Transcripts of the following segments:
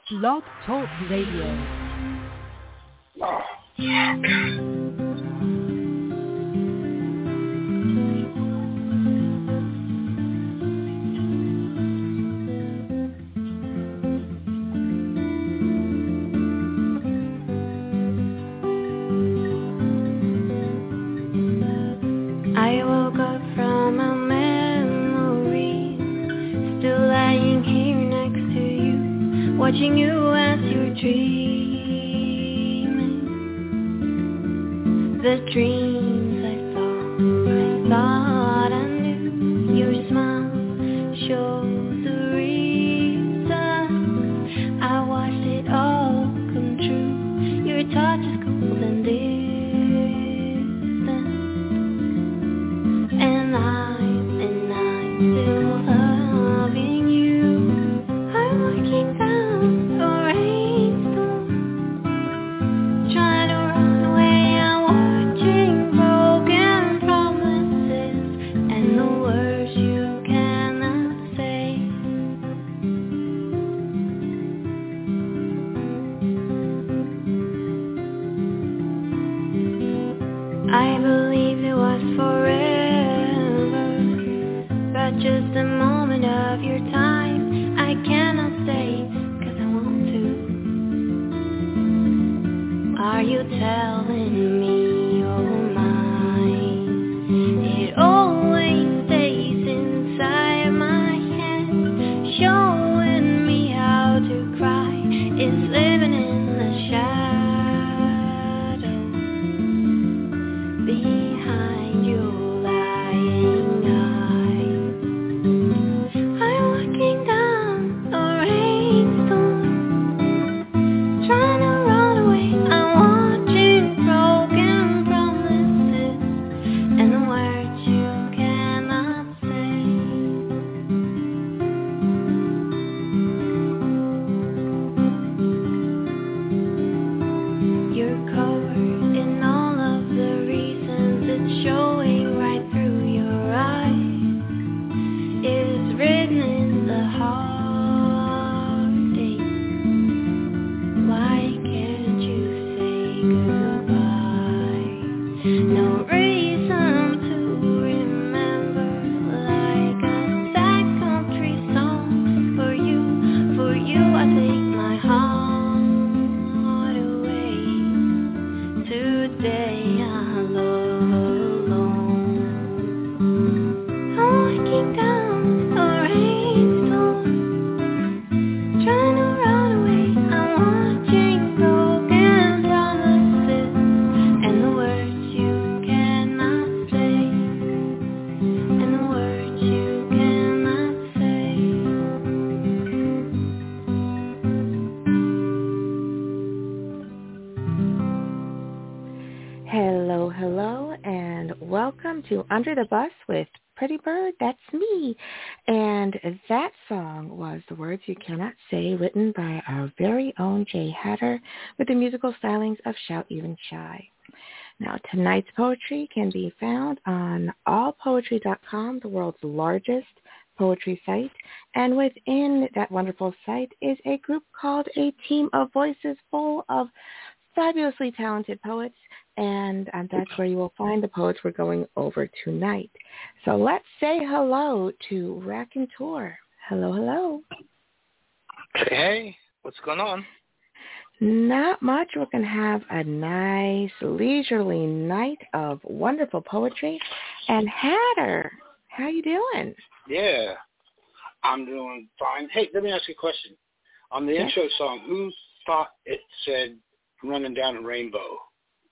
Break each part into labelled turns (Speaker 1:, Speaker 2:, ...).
Speaker 1: Blog Talk Radio.
Speaker 2: Oh, fuck.
Speaker 3: I woke up from a memory, still lying here next to you, watching you as you're dreaming. The dreams I thought I knew. Your smile shows the reason I watched it all come true. Your touch is cold and distant. And I'm still loving you. I'm walking down a rainstorm, trying to run away. I'm watching broken promises and the words you cannot say. I believed it was forever, but just a moment of your time. I cannot stay, 'cause I want to. Are you telling me you're mine? It always stays inside my head, showing me how to cry. It's living in the shadow behind your lying eyes. I'm walking down a rainstorm, trying to run away. I'm watching broken promises and the words you cannot say. You're covered in all of the reasons, it's showing right through your eyes. It's written in the heartache. Why can't you say goodbye? No reason to remember, like a sad country song. For you I take my heart away. Today I'm alone. I'm walking down a rainstorm, trying to run away. I'm watching broken promises and the words you cannot say, and the words you cannot say.
Speaker 4: Hello, and welcome to Under the Bus with Pretty Bird. That's me. And that song was The Words You Cannot Say, written by our very own Jay Hatter, with the musical stylings of Shout Even Shy. Now, tonight's poetry can be found on allpoetry.com, the world's largest poetry site. And within that wonderful site is a group called A Team of Voices, full of fabulously talented poets, and that's where you will find the poets we're going over tonight. So let's say hello to Raconteur. Hello.
Speaker 2: Hey, what's going on?
Speaker 4: Not much. We're going to have a nice, leisurely night of wonderful poetry. And Hatter, how you doing?
Speaker 2: Yeah, I'm doing fine. Hey, let me ask you a question. On the intro song, who thought it said running down a rainbow?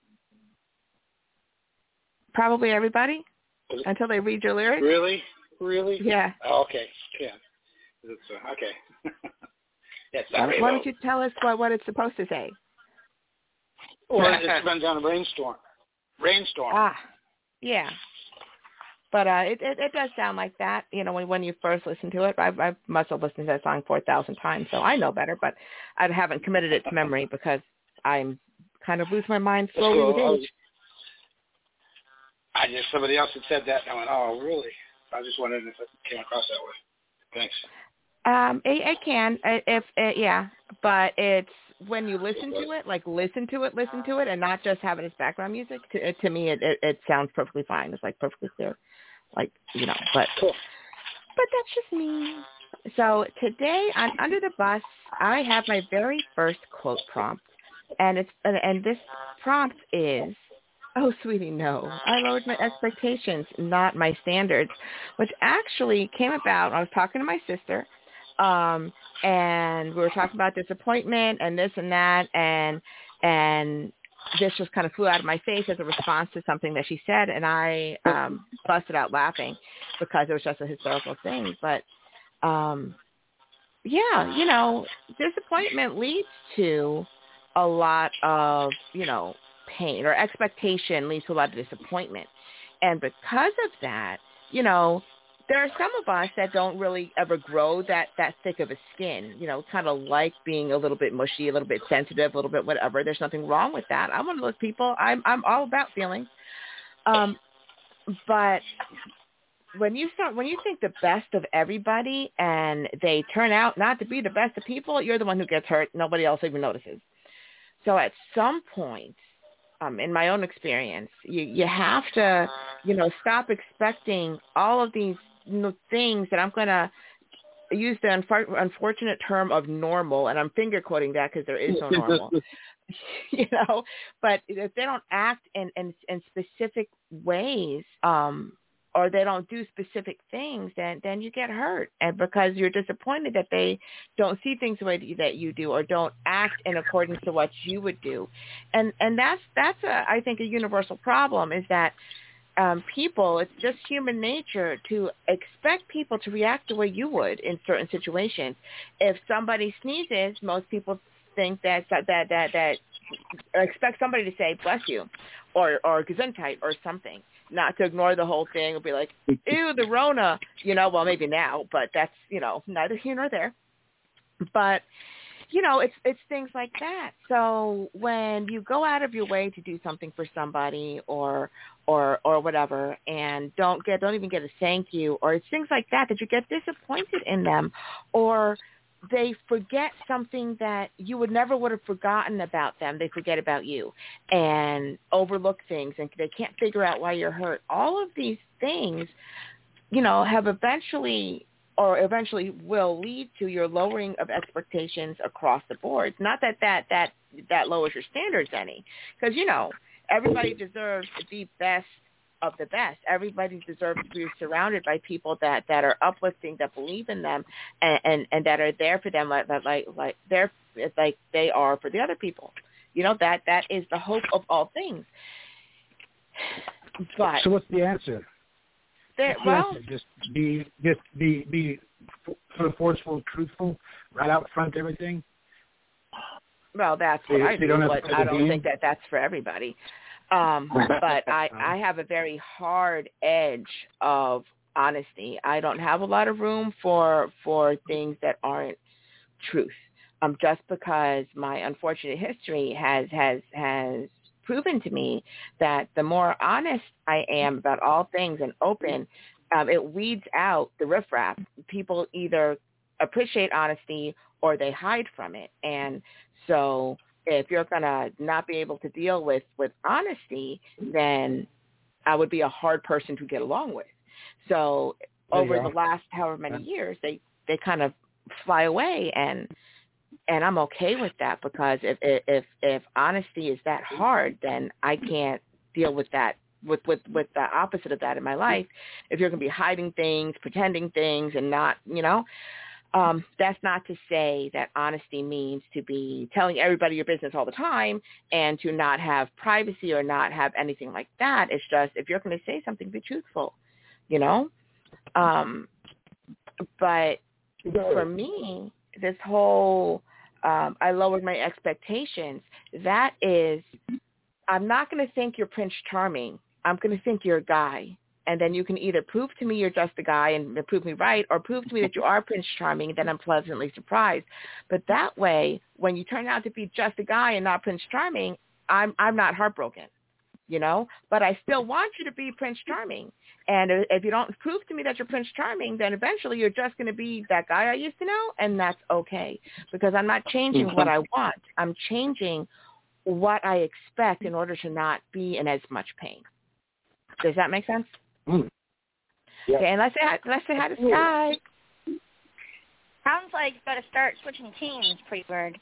Speaker 4: Probably everybody, until they read your lyrics.
Speaker 2: Really?
Speaker 4: Yeah.
Speaker 2: Oh, okay. Yeah. Okay. Yes.
Speaker 4: Why don't you tell us what it's supposed to say?
Speaker 2: Well, it's run down a rainstorm.
Speaker 4: Ah, yeah. But it does sound like that, when you first listen to it. I must have listened to that song 4,000 times, so I know better, but I haven't committed it to memory because I'm kind of lose my mind slowly with age.
Speaker 2: Somebody else had said that, and I went, oh, really? I just wondered if it came across that way. Thanks.
Speaker 4: It can, if yeah, but it's when you listen to it, like listen to it, and not just have it as background music. To me, it sounds perfectly fine. It's like perfectly clear, like but
Speaker 2: Cool.
Speaker 4: but that's just me. So today on Under the Bus, I have my very first quote prompt, and this prompt is, "Oh, sweetie, no. I lowered my expectations, not my standards," which actually came about. I was talking to my sister, and we were talking about disappointment and this and that, and this just kind of flew out of my face as a response to something that she said, and I busted out laughing because it was just a hysterical thing. But yeah, disappointment leads to a lot of, pain, or expectation leads to a lot of disappointment. And because of that, there are some of us that don't really ever grow that thick of a skin, kind of like being a little bit mushy, a little bit sensitive, a little bit whatever. There's nothing wrong with that. I'm one of those people. I'm all about feelings. But when you think the best of everybody and they turn out not to be the best of people, you're the one who gets hurt. Nobody else even notices. So at some point, in my own experience, you have to, stop expecting all of these things that I'm going to use the unfortunate term of normal, and I'm finger quoting that because there is no normal, but if they don't act in specific ways, or they don't do specific things, then you get hurt, and because you're disappointed that they don't see things the way that you do, or don't act in accordance to what you would do, and that's I think a universal problem is that people, it's just human nature to expect people to react the way you would in certain situations. If somebody sneezes, most people think that expect somebody to say bless you, or gesundheit, or something. Not to ignore the whole thing and be like, ew, the Rona, well, maybe now, but that's, neither here nor there. But, it's things like that. So when you go out of your way to do something for somebody or whatever, and don't even get a thank you, or it's things like that you get disappointed in them, or they forget something that you would have forgotten about them. They forget about you and overlook things, and they can't figure out why you're hurt. All of these things, have eventually will lead to your lowering of expectations across the board. Not that lowers your standards any, because, everybody deserves the best of the best. Everybody deserves to be surrounded by people that are uplifting, that believe in them, and that are there for them like they are for the other people. That is the hope of all things. But
Speaker 2: so what's the answer? Just be sort of forceful, truthful, right out front, everything.
Speaker 4: Well, that's what I do, but I don't think that's for everybody. But I have a very hard edge of honesty. I don't have a lot of room for things that aren't truth. Just because my unfortunate history has proven to me that the more honest I am about all things and open, it weeds out the riffraff. People either appreciate honesty or they hide from it. And so if you're going to not be able to deal with honesty, then I would be a hard person to get along with. So over the last however many years, they kind of fly away, and I'm okay with that, because if honesty is that hard, then I can't deal with that, with the opposite of that in my life. If you're going to be hiding things, pretending things, and not, that's not to say that honesty means to be telling everybody your business all the time and to not have privacy or not have anything like that. It's just, if you're going to say something, be truthful, But for me, this whole I lowered my expectations, that is, I'm not going to think you're Prince Charming. I'm going to think you're a guy. And then you can either prove to me you're just a guy and prove me right, or prove to me that you are Prince Charming, and then I'm pleasantly surprised. But that way, when you turn out to be just a guy and not Prince Charming, I'm not heartbroken. you know, but I still want you to be Prince Charming. And if you don't prove to me that you're Prince Charming, then eventually you're just going to be that guy I used to know, and that's okay, because I'm not changing what I want. I'm changing what I expect in order to not be in as much pain. Does that make sense?
Speaker 2: Mm. Yeah.
Speaker 4: Okay, and let's say hi to Sky.
Speaker 5: Sounds like you got to start switching teams, Pretty Bird.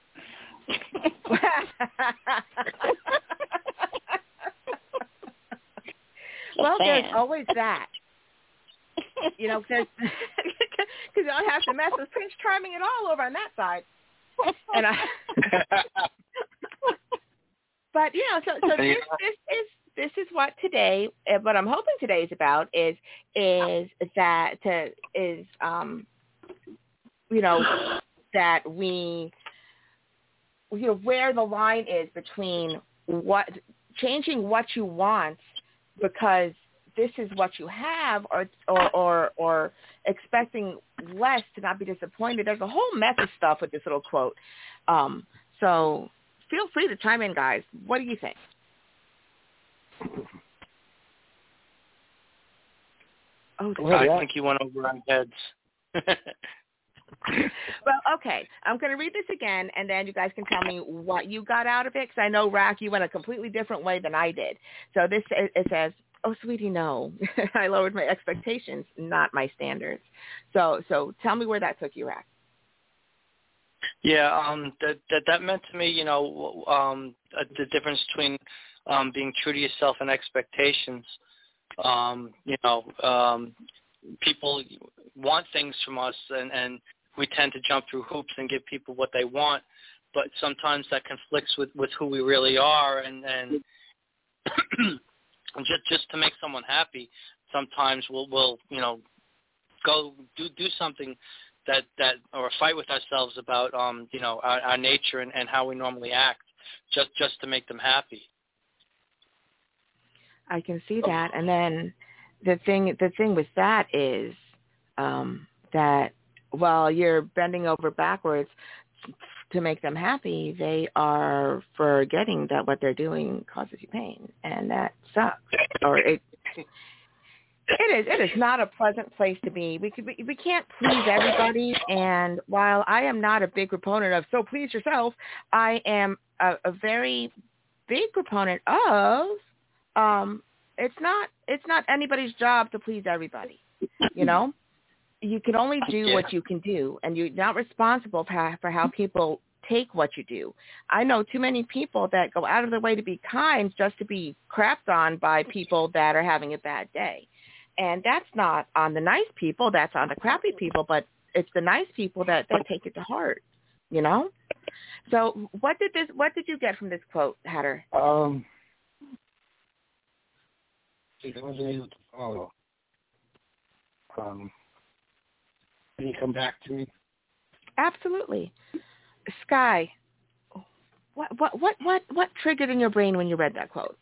Speaker 4: Well, there's always that. You know, because you don't have to mess with Prince Charming at all over on that side. And but you know, so this is what today. What I'm hoping today is about is you know, that we, you know, where the line is between changing what you want because this is what you have, or expecting less to not be disappointed. There's a whole mess of stuff with this little quote. So feel free to chime in, guys. What do you think?
Speaker 6: I think you went over our heads.
Speaker 4: Well, okay. I'm going to read this again, and then you guys can tell me what you got out of it, because I know, Rack, you went a completely different way than I did. So it says, oh, sweetie, no. I lowered my expectations, not my standards. So tell me where that took you, Rack.
Speaker 6: Yeah, that meant to me, you know, the difference between being true to yourself and expectations. You know, people want things from us, and we tend to jump through hoops and give people what they want, but sometimes that conflicts with who we really are, and just to make someone happy, sometimes we'll you know, go do something that or fight with ourselves about you know, our nature and how we normally act, just to make them happy.
Speaker 4: I can see that, and then the thing with that is that while you're bending over backwards to make them happy, they are forgetting that what they're doing causes you pain, and that sucks. Or it is not a pleasant place to be. We can't please everybody, and while I am not a big proponent of so please yourself, I am a very big proponent of it's not anybody's job to please everybody. You know, you can only do what you can do, and you're not responsible for how people take what you do. I know too many people that go out of their way to be kind just to be crapped on by people that are having a bad day. And that's not on the nice people, that's on the crappy people, but it's the nice people that take it to heart, you know? So what did you get from this quote, Hatter?
Speaker 2: I wasn't able to follow. Can you come back to me?
Speaker 4: Absolutely. Sky, what triggered in your brain when you read that quote?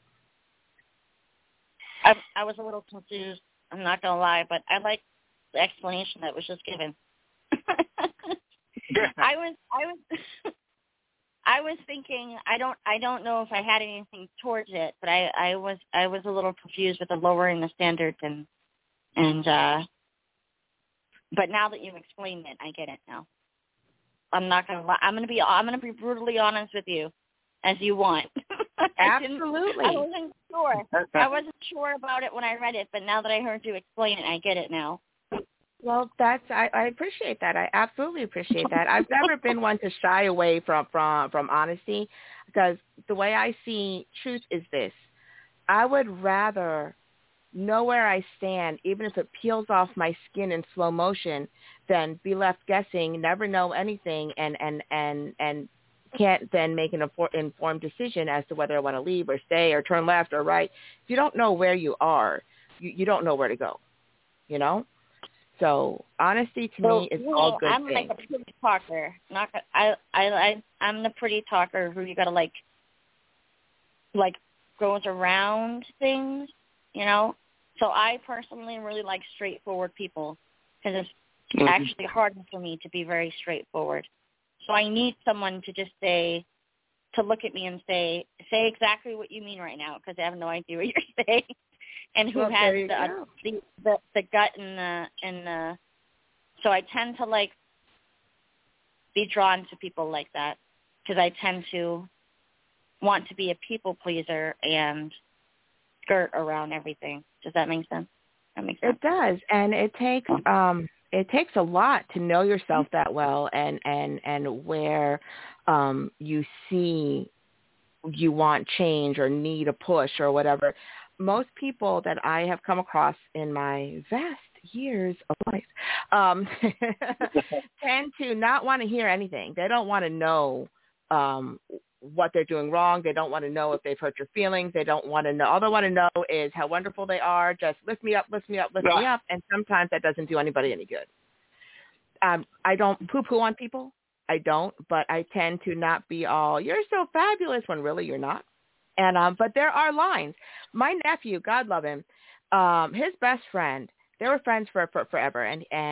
Speaker 5: I was a little confused. I'm not gonna lie, but I like the explanation that was just given. I was thinking. I don't know if I had anything towards it, but I was a little confused with the lowering the standards and but now that you've explained it, I get it now. I'm not gonna lie. I'm gonna be brutally honest with you, as you want.
Speaker 4: Absolutely.
Speaker 5: I wasn't sure. I wasn't sure about it when I read it, but now that I heard you explain it, I get it now.
Speaker 4: Well, I appreciate that. I absolutely appreciate that. I've never been one to shy away from honesty, because the way I see truth is this: I would rather know where I stand, even if it peels off my skin in slow motion, than be left guessing, never know anything, and can't then make an informed decision as to whether I want to leave or stay or turn left or right. If you don't know where you are, you don't know where to go, you know? So honesty to me is all good
Speaker 5: I'm
Speaker 4: things.
Speaker 5: like a pretty talker. I'm the pretty talker who you got to like goes around things, you know? So I personally really like straightforward people, because it's actually harder for me to be very straightforward. So I need someone to just say, to look at me and say exactly what you mean right now, because I have no idea what you're saying, and who has the gut and the. So I tend to like be drawn to people like that, because I tend to want to be a people pleaser and skirt around everything. Does that make sense? That makes sense.
Speaker 4: It does, and it takes a lot to know yourself that well, and where you see you want change or need a push or whatever. Most people that I have come across in my vast years of life tend to not want to hear anything. They don't want to know what they're doing wrong. They don't want to know if they've hurt your feelings. They don't want to know. All they want to know is how wonderful they are. Just lift me up, lift me up, lift me up. And sometimes that doesn't do anybody any good. I don't poo-poo on people. I don't, but I tend to not be all, you're so fabulous, when really you're not. And but there are lines. My nephew, God love him, his best friend, they were friends for forever.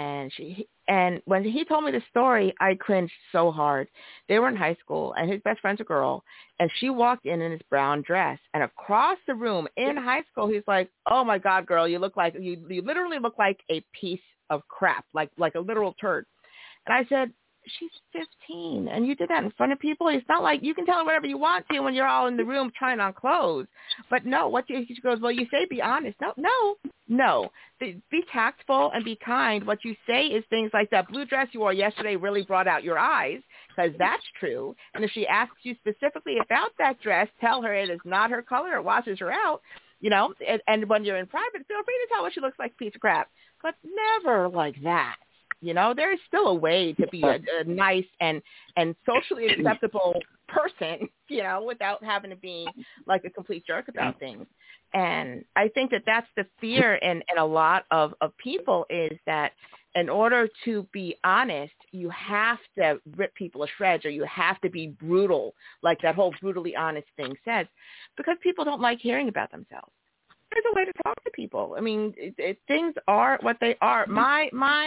Speaker 4: And when he told me the story, I cringed so hard. They were in high school, and his best friend's a girl, and she walked in this brown dress. And across the room in high school, he's like, "Oh my God, girl, you look like you literally look like a piece of crap, like a literal turd." And I said, she's 15, and you did that in front of people. It's not like you can tell her whatever you want to when you're all in the room trying on clothes. But no, she goes, well, you say be honest. No. Be tactful and be kind. What you say is things like, that blue dress you wore yesterday really brought out your eyes, because that's true. And if she asks you specifically about that dress, tell her it is not her color. It washes her out. And when you're in private, feel free to tell her she looks like a piece of crap. But never like that. There is still a way to be a nice and socially acceptable person, without having to be like a complete jerk about things. And I think that that's the fear in a lot of people, is that in order to be honest, you have to rip people to shreds, or you have to be brutal, like that whole brutally honest thing says, because people don't like hearing about themselves. There's a way to talk to people. I mean, things are what they are. My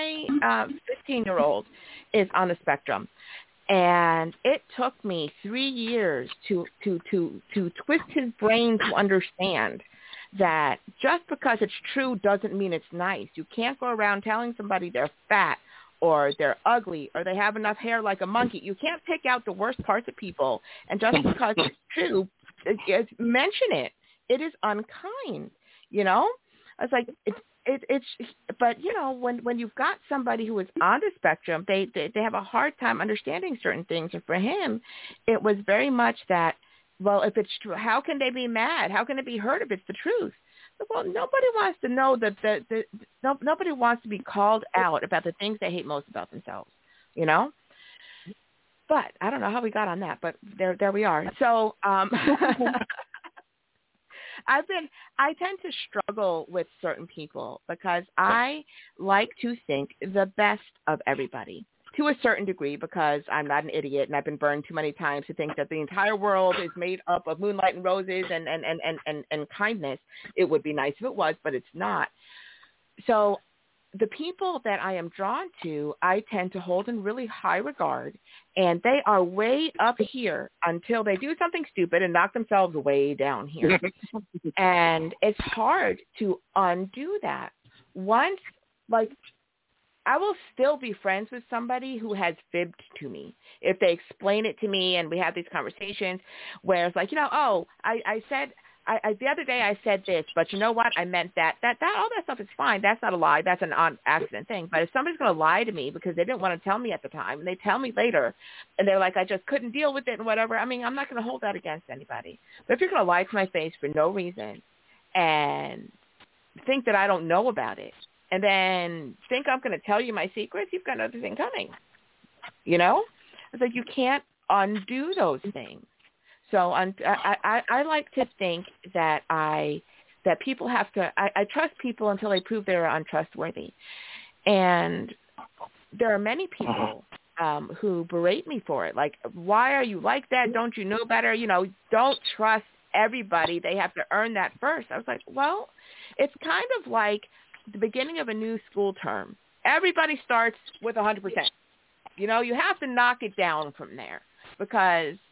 Speaker 4: 15-year-old is on the spectrum, and it took me 3 years to twist his brain to understand that just because it's true doesn't mean it's nice. You can't go around telling somebody they're fat or they're ugly or they have enough hair like a monkey. You can't pick out the worst parts of people, and just because it's true, mention it. It is unkind, I was like, it's, but when you've got somebody who is on the spectrum, they have a hard time understanding certain things. And for him, it was very much that, well, if it's true, how can they be mad? How can it be hurt if it's the truth? Well, nobody wants to know nobody wants to be called out about the things they hate most about themselves, But I don't know how we got on that, but there we are. So, I tend to struggle with certain people because I like to think the best of everybody to a certain degree, because I'm not an idiot and I've been burned too many times to think that the entire world is made up of moonlight and roses and kindness. It would be nice if it was, but it's not. So the people that I am drawn to, I tend to hold in really high regard, and they are way up here until they do something stupid and knock themselves way down here. And it's hard to undo that. Once, I will still be friends with somebody who has fibbed to me. If they explain it to me and we have these conversations where it's like, I said, the other day I said this, but you know what? I meant that all that stuff is fine. That's not a lie. That's an accident thing. But if somebody's going to lie to me because they didn't want to tell me at the time, and they tell me later, and they're like, I just couldn't deal with it and whatever, I mean, I'm not going to hold that against anybody. But if you're going to lie to my face for no reason and think that I don't know about it, and then think I'm going to tell you my secrets, you've got another thing coming. It's like you can't undo those things. So I like to think that people have to. I trust people until they prove they're untrustworthy, and there are many people who berate me for it. Like, why are you like that? Don't you know better? Don't trust everybody. They have to earn that first. I was like, well, it's kind of like the beginning of a new school term. Everybody starts with 100%. You have to knock it down from there, because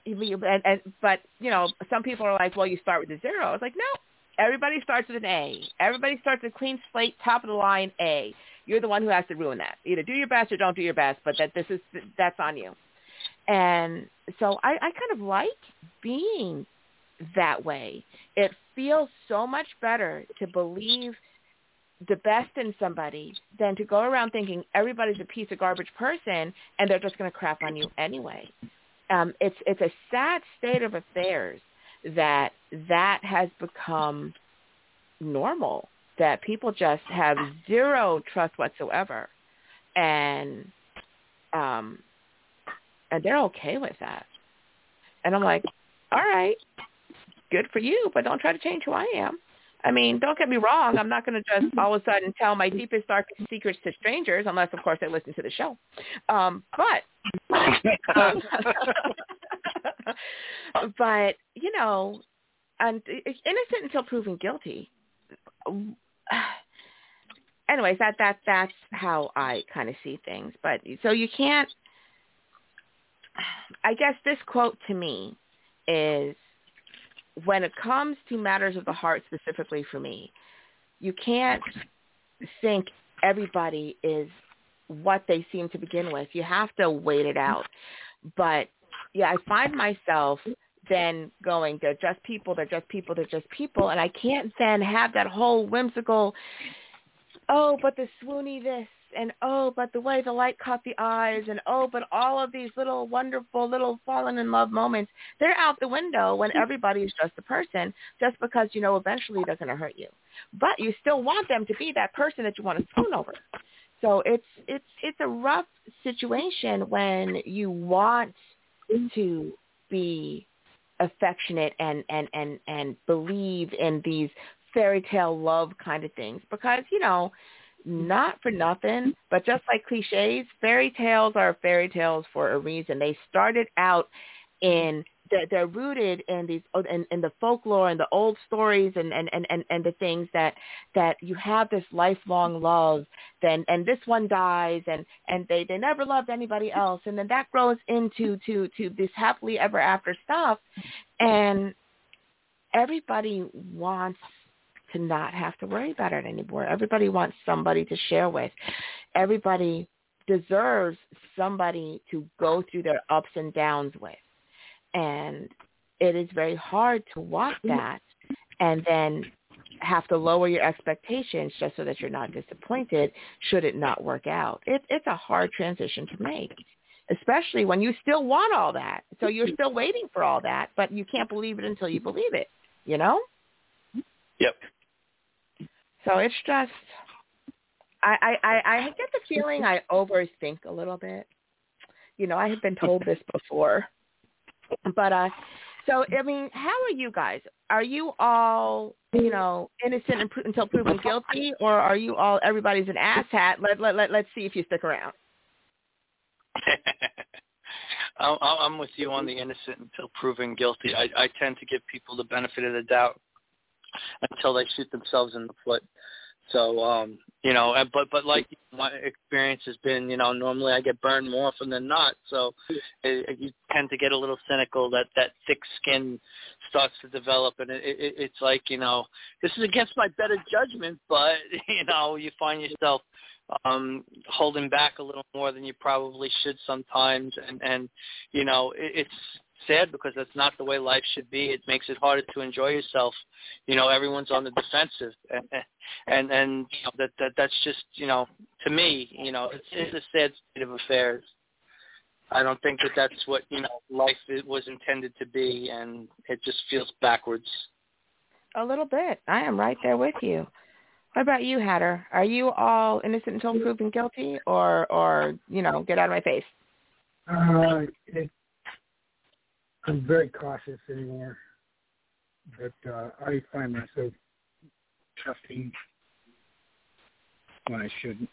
Speaker 4: but some people are like, well, you start with a 0. I was like, no, everybody starts with an A. Everybody starts with a clean slate, top of the line A. You're the one who has to ruin that. Either do your best or don't do your best, but that's on you. And so I kind of like being that way. It feels so much better to believe the best in somebody than to go around thinking everybody's a piece of garbage person and they're just going to crap on you anyway. It's a sad state of affairs that has become normal, that people just have zero trust whatsoever, and they're okay with that. And I'm like, all right, good for you, but don't try to change who I am. I mean, don't get me wrong. I'm not going to just all of a sudden tell my deepest, darkest secrets to strangers, unless, of course, they listen to the show. But and innocent until proven guilty. Anyways, that's how I kind of see things. But so you can't. I guess this quote to me is, when it comes to matters of the heart, specifically for me, you can't think everybody is what they seem to begin with. You have to wait it out. But yeah, I find myself then going, they're just people, they're just people, they're just people. And I can't then have that whole whimsical, oh, but the swoony this, and oh, but the way the light caught the eyes, and oh, but all of these little wonderful little fallen in love moments, they're out the window when everybody's just a person, just because eventually they're going to hurt you. But you still want them to be that person that you want to swoon over. So it's a rough situation when you want to be affectionate and believe in these fairy tale love kind of things, because not for nothing, but just like cliches, fairy tales are fairy tales for a reason. They started out they're rooted in these in the folklore and the old stories and the things that you have this lifelong love, and this one dies and they never loved anybody else, and then that grows into this happily ever after stuff, and everybody wants to not have to worry about it anymore. Everybody wants somebody to share with. Everybody deserves somebody to go through their ups and downs with. And it is very hard to want that and then have to lower your expectations just so that you're not disappointed should it not work out. It's a hard transition to make, especially when you still want all that. So you're still waiting for all that, but you can't believe it until you believe it, Yep. So it's just, I get the feeling I overthink a little bit. I have been told this before. But, so, I mean, how are you guys? Are you all, innocent until proven guilty, or are you all, everybody's an asshat? Let's see if you stick around.
Speaker 6: I'm with you on the innocent until proven guilty. I tend to give people the benefit of the doubt until they shoot themselves in the foot. So, but like my experience has been, normally I get burned more often than not. So you tend to get a little cynical, that thick skin starts to develop. And it's like, this is against my better judgment, but, you find yourself holding back a little more than you probably should sometimes. And it's sad because that's not the way life should be. It makes it harder to enjoy yourself. Everyone's on the defensive, and that's just, to me, it's a sad state of affairs. I don't think that's what life was intended to be, and it just feels backwards.
Speaker 4: A little bit. I am right there with you. What about you, Hatter? Are you all innocent until proven guilty, or get out of my face?
Speaker 7: I'm very cautious anymore, but I find myself trusting when I shouldn't.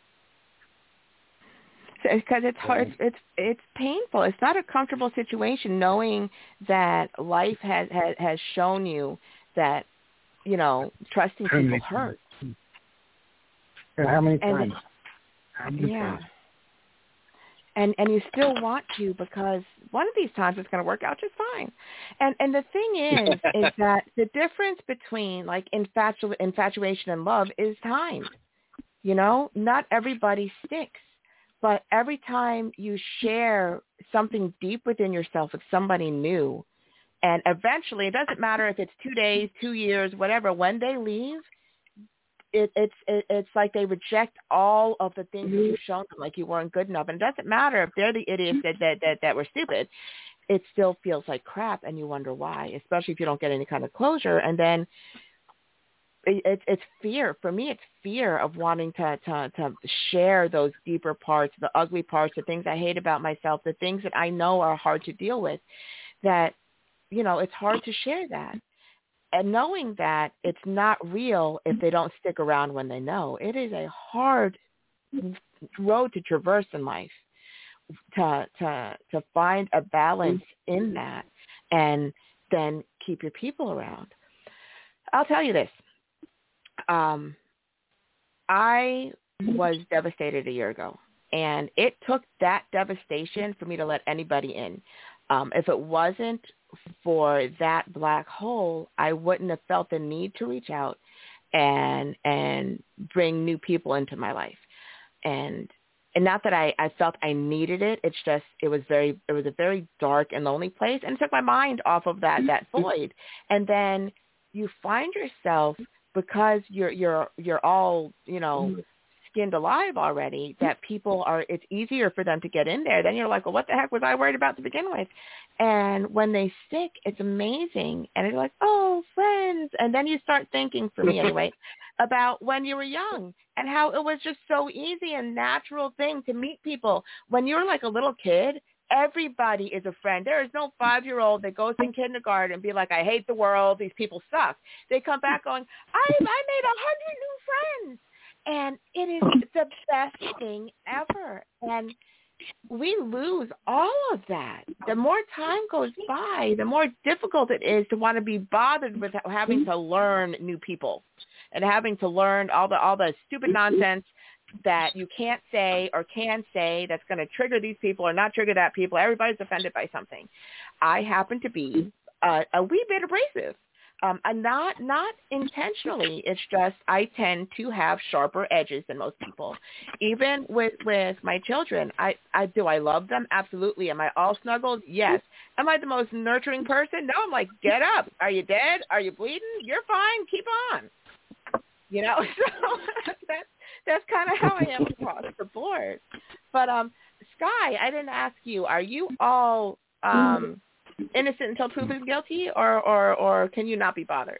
Speaker 4: Because it's hard, it's painful. It's not a comfortable situation knowing that life has shown you that trusting people hurts.
Speaker 7: And how many times?
Speaker 4: Yeah. and you still want to, because one of these times it's going to work out just fine. And the thing is that the difference between like infatuation and love is time. You know, not everybody sticks, but every time you share something deep within yourself with somebody new, and eventually, it doesn't matter if it's 2 days, 2 years, whatever, when they leave, it's like they reject all of the things that you've shown them, like you weren't good enough. And it doesn't matter if they're the idiots that were stupid. It still feels like crap, and you wonder why, especially if you don't get any kind of closure. And then it's fear. For me, it's fear of wanting to share those deeper parts, the ugly parts, the things I hate about myself, the things that I know are hard to deal with, that, you know, it's hard to share that. And knowing that it's not real if they don't stick around when they know. It is a hard road to traverse in life, to find a balance in that and then keep your people around. I'll tell you this. I was devastated a year ago, and it took that devastation for me to let anybody in. If it wasn't for that black hole, I wouldn't have felt the need to reach out and bring new people into my life. And not that I felt I needed it. It's just, it was a very dark and lonely place, and it took my mind off of that void. And then you find yourself, because you're all, you know, skinned alive already, that it's easier for them to get in there. Then you're like, well, what the heck was I worried about to begin with? And when they stick, it's amazing. And you're like, oh, friends. And then you start thinking, for me anyway, about when you were young and how it was just so easy and natural thing to meet people. When you're like a little kid, everybody is a friend. There is no 5-year-old that goes in kindergarten and be like, I hate the world, these people suck. They come back going, I made 100 new friends. And it is the best thing ever. And we lose all of that. The more time goes by, the more difficult it is to want to be bothered with having to learn new people and having to learn all the stupid nonsense that you can't say or can say that's going to trigger these people or not trigger that people. Everybody's offended by something. I happen to be a wee bit abrasive. And not intentionally. It's just I tend to have sharper edges than most people. Even with my children, I love them? Absolutely. Am I all snuggled? Yes. Am I the most nurturing person? No. I'm like, get up. Are you dead? Are you bleeding? You're fine. Keep on. You know, so that's kind of how I am across the board. But Sky, I didn't ask you. Are you all innocent until proven guilty, or can you not be bothered?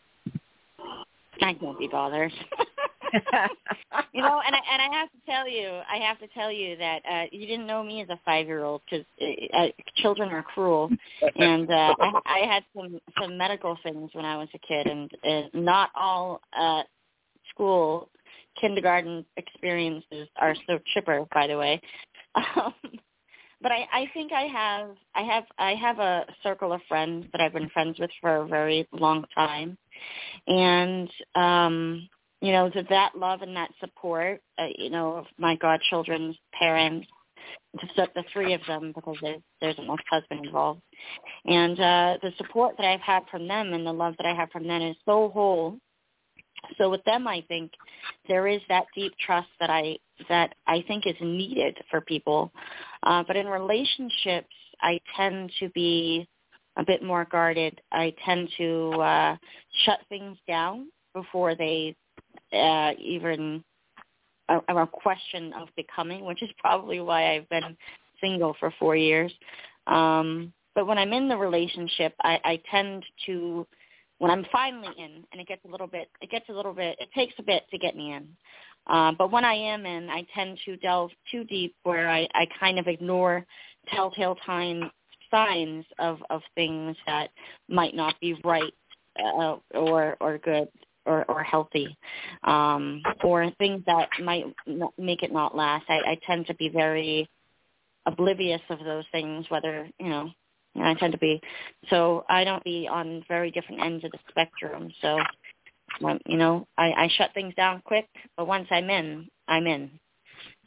Speaker 5: I can't be bothered. You know, and I have to tell you that you didn't know me as a 5-year-old, because children are cruel, and I had some medical things when I was a kid, and not all school kindergarten experiences are so chipper, by the way. But I think I have a circle of friends that I've been friends with for a very long time, and you know, that love and that support, you know, of my godchildren's parents, the 3 of them, because there's an ex-husband involved, and the support that I've had from them and the love that I have from them is so whole. So with them, I think there is that deep trust that I think is needed for people. But in relationships, I tend to be a bit more guarded. I tend to shut things down before they even a question of becoming, which is probably why I've been single for 4 years. But when I'm in the relationship, I tend to, when I'm finally in, and it takes a bit to get me in. But when I am in, I tend to delve too deep, where I kind of ignore telltale signs of things that might not be right or good or healthy, or things that might make it not last. I tend to be very oblivious of those things, whether, I tend to be. So I don't be on very different ends of the spectrum. So, I shut things down quick, but once I'm in, I'm in.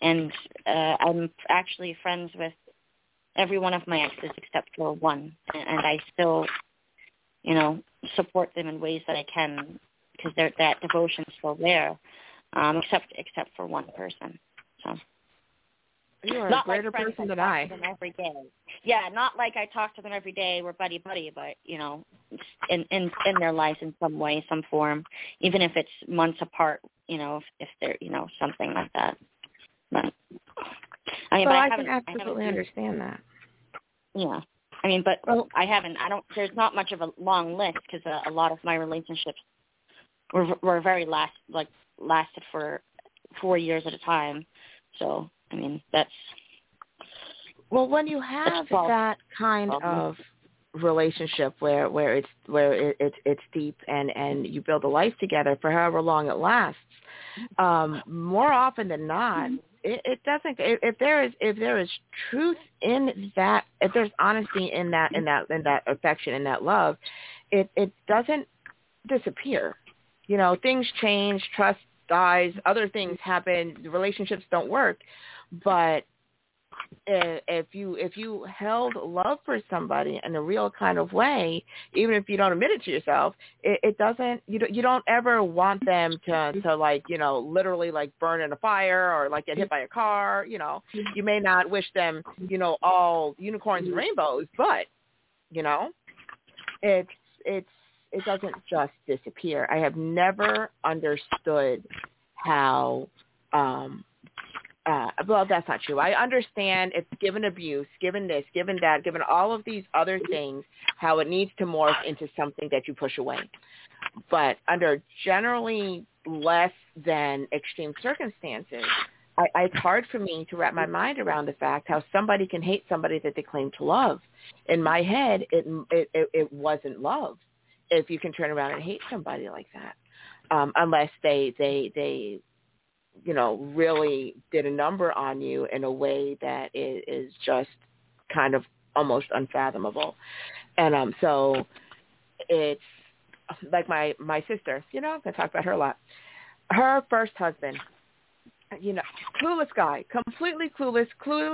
Speaker 5: And I'm actually friends with every one of my exes except for one, and I still, support them in ways that I can because that devotion's still there, except for one person. So.
Speaker 4: You are
Speaker 5: not
Speaker 4: a greater
Speaker 5: like
Speaker 4: person than I.
Speaker 5: Them every day. Yeah, not like I talk to them every day. We're buddy-buddy, but, in their lives in some way, some form, even if it's months apart, if they're, something like that. But,
Speaker 4: I can absolutely understand that.
Speaker 5: Yeah. But there's not much of a long list because a lot of my relationships were very lasted for 4 years at a time. So, that's...
Speaker 4: Well, when you have that kind of relationship where it's deep and you build a life together for however long it lasts, more often than not, it doesn't. If there is truth in that, if there's honesty in that affection, in that love, it doesn't disappear. Things change, trust dies, other things happen, relationships don't work, but if you held love for somebody in a real kind of way, even if you don't admit it to yourself, it doesn't. You don't ever want them to literally burn in a fire or get hit by a car. You may not wish them all unicorns and rainbows, but it doesn't just disappear. I have never understood how. Well, that's not true. I understand it's given abuse, given this, given that, given all of these other things, how it needs to morph into something that you push away. But under generally less than extreme circumstances, it's hard for me to wrap my mind around the fact how somebody can hate somebody that they claim to love. In my head, it wasn't love if you can turn around and hate somebody like that, unless they really did a number on you in a way that is just kind of almost unfathomable. And so it's like my sister, I talk about her a lot. Her first husband, clueless guy, completely clueless.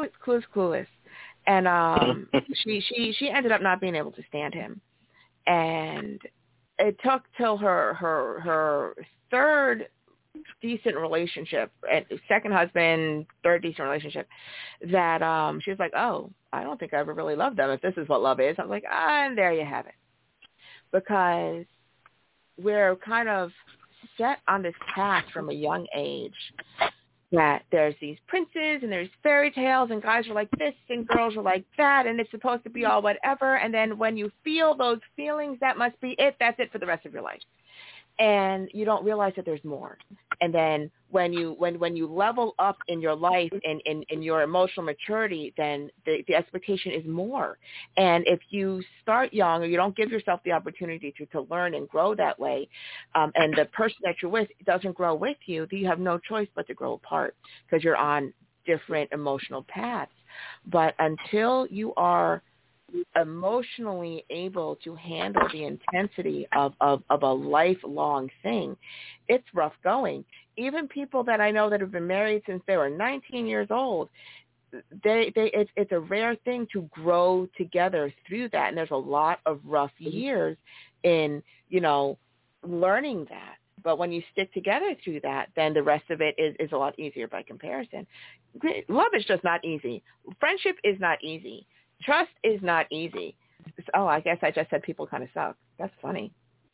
Speaker 4: And she ended up not being able to stand him. And it took till her third decent relationship, second husband, third decent relationship, that she was like, oh, I don't think I ever really loved them if this is what love is. I was like, and there you have it. Because we're kind of set on this path from a young age that there's these princes and there's fairy tales and guys are like this and girls are like that and it's supposed to be all whatever. And then when you feel those feelings, that must be it. That's it for the rest of your life. And you don't realize that there's more. And then when you level up in your life and in your emotional maturity, then the expectation is more. And if you start young or you don't give yourself the opportunity to learn and grow that way, and the person that you're with doesn't grow with you, then you have no choice but to grow apart because you're on different emotional paths. But until you are emotionally able to handle the intensity of a lifelong thing, it's rough going. Even people that I know that have been married since they were 19 years old, it's a rare thing to grow together through that. And there's a lot of rough years in, learning that. But when you stick together through that, then the rest of it is a lot easier by comparison. Love is just not easy. Friendship is not easy. Trust is not easy. Oh, I guess I just said people kind of suck. That's funny.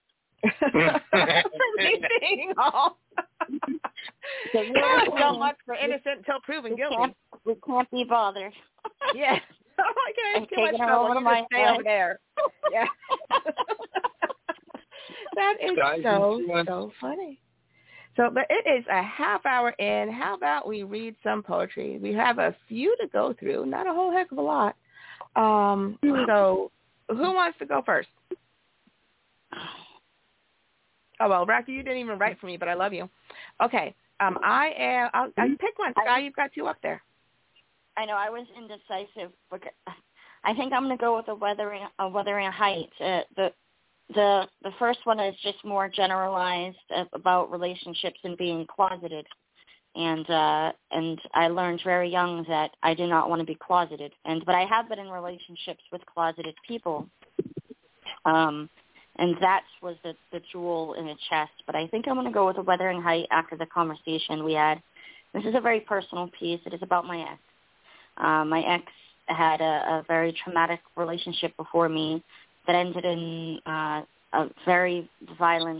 Speaker 4: So much for innocent until proven guilty.
Speaker 5: We can't be bothered.
Speaker 4: Yeah. Okay, too much trouble. You just stay over there. Yeah. That is so funny. So, but it is a half hour in. How about we read some poetry? We have a few to go through, not a whole heck of a lot. So who wants to go first? Oh, well, Rocky, you didn't even write for me, but I love you. Okay. I'll pick one. Sky, you've got two up there.
Speaker 5: I know. I was indecisive. I think I'm going to go with a Wuthering Heights. The first one is just more generalized about relationships and being closeted. and I learned very young that I did not want to be closeted. But I have been in relationships with closeted people, and that was the jewel in the chest. But I think I'm going to go with a Wuthering Height after the conversation we had. This is a very personal piece. It is about my ex. My ex had a very traumatic relationship before me that ended in a very violent,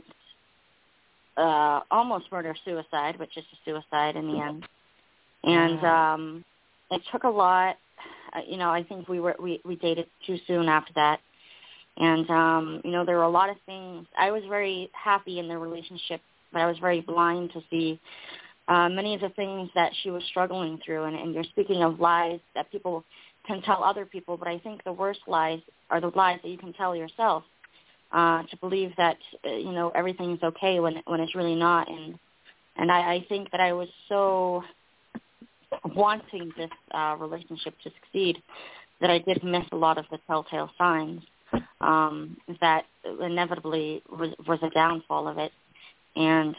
Speaker 5: almost murder-suicide, but just a suicide in the end. And it took a lot. I think we dated too soon after that. And, there were a lot of things. I was very happy in the relationship, but I was very blind to see many of the things that she was struggling through. And you're speaking of lies that people can tell other people, but I think the worst lies are the lies that you can tell yourself, to believe that, everything is okay when it's really not. And I think that I was so wanting this relationship to succeed that I did miss a lot of the telltale signs that inevitably was a downfall of it. And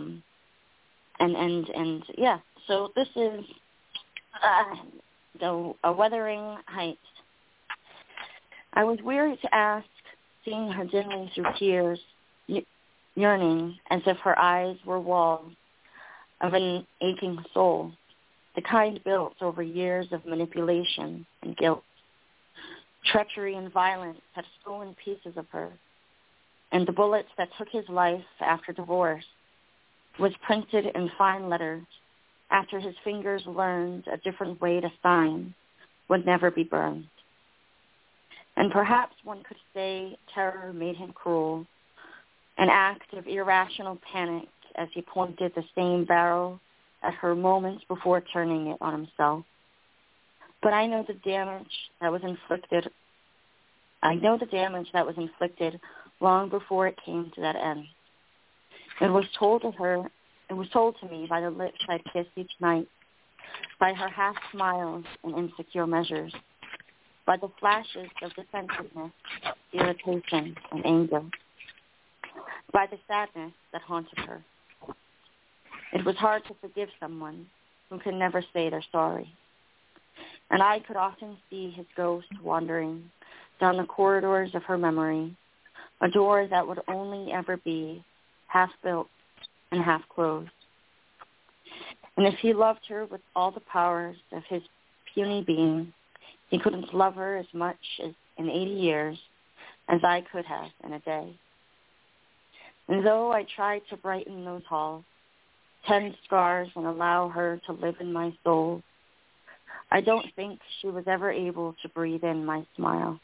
Speaker 5: yeah, so this is a Wuthering Heights. I was weary to ask, seeing her dimly through tears, yearning as if her eyes were walls of an aching soul, the kind built over years of manipulation and guilt. Treachery and violence had stolen pieces of her, and the bullets that took his life after divorce was printed in fine letters after his fingers learned a different way to sign would never be burned. And perhaps one could say terror made him cruel, an act of irrational panic as he pointed the same barrel at her moments before turning it on himself. But I know the damage that was inflicted. Long before it came to that end. It was told to me by the lips I'd kissed each night, by her half smiles and insecure measures, by the flashes of defensiveness, irritation, and anger, by the sadness that haunted her. It was hard to forgive someone who can never say they're sorry. And I could often see his ghost wandering down the corridors of her memory, a door that would only ever be half built and half closed. And if he loved her with all the powers of his puny being, he couldn't love her as much as in 80 years as I could have in a day. And though I tried to brighten those halls, tend scars, and allow her to live in my soul, I don't think she was ever able to breathe in my smile.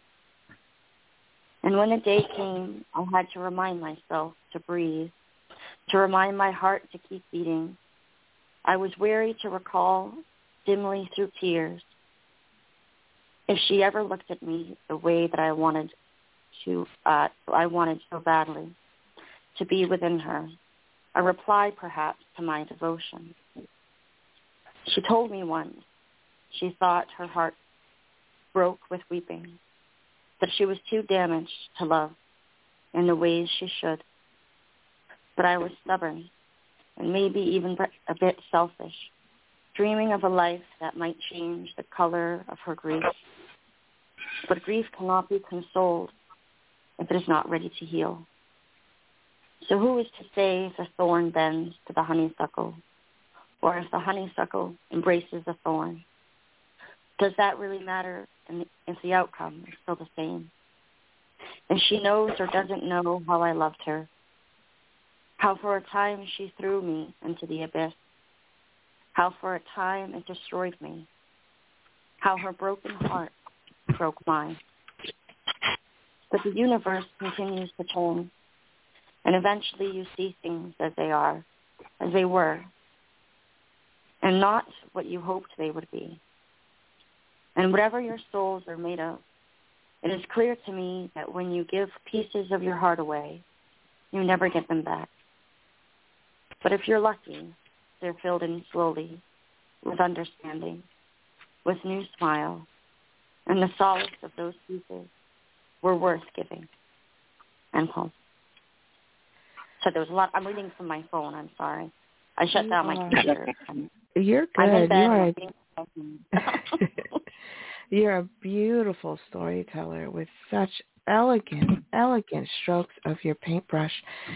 Speaker 5: And when the day came, I had to remind myself to breathe, to remind my heart to keep beating. I was weary to recall, dimly through tears, if she ever looked at me the way that I wanted so badly, to be within her, a reply perhaps to my devotion. She told me once she thought her heart broke with weeping, that she was too damaged to love in the ways she should. But I was stubborn and maybe even a bit selfish, dreaming of a life that might change the color of her grief. But grief cannot be consoled if it is not ready to heal. So who is to say if the thorn bends to the honeysuckle, or if the honeysuckle embraces the thorn? Does that really matter if the outcome is still the same? And she knows or doesn't know how I loved her, how for a time she threw me into the abyss, how for a time it destroyed me, how her broken heart broke mine. But the universe continues to turn, and eventually you see things as they are, as they were, and not what you hoped they would be. And whatever your souls are made of, it is clear to me that when you give pieces of your heart away, you never get them back. But if you're lucky, they're filled in slowly with understanding, with new smile, and the solace of those pieces were worth giving. End poem. So there was a lot. I'm reading from my phone. I'm sorry. I shut down my computer.
Speaker 4: You're good.
Speaker 5: I'm in bed.
Speaker 4: You're a beautiful storyteller with such elegant strokes of your paintbrush.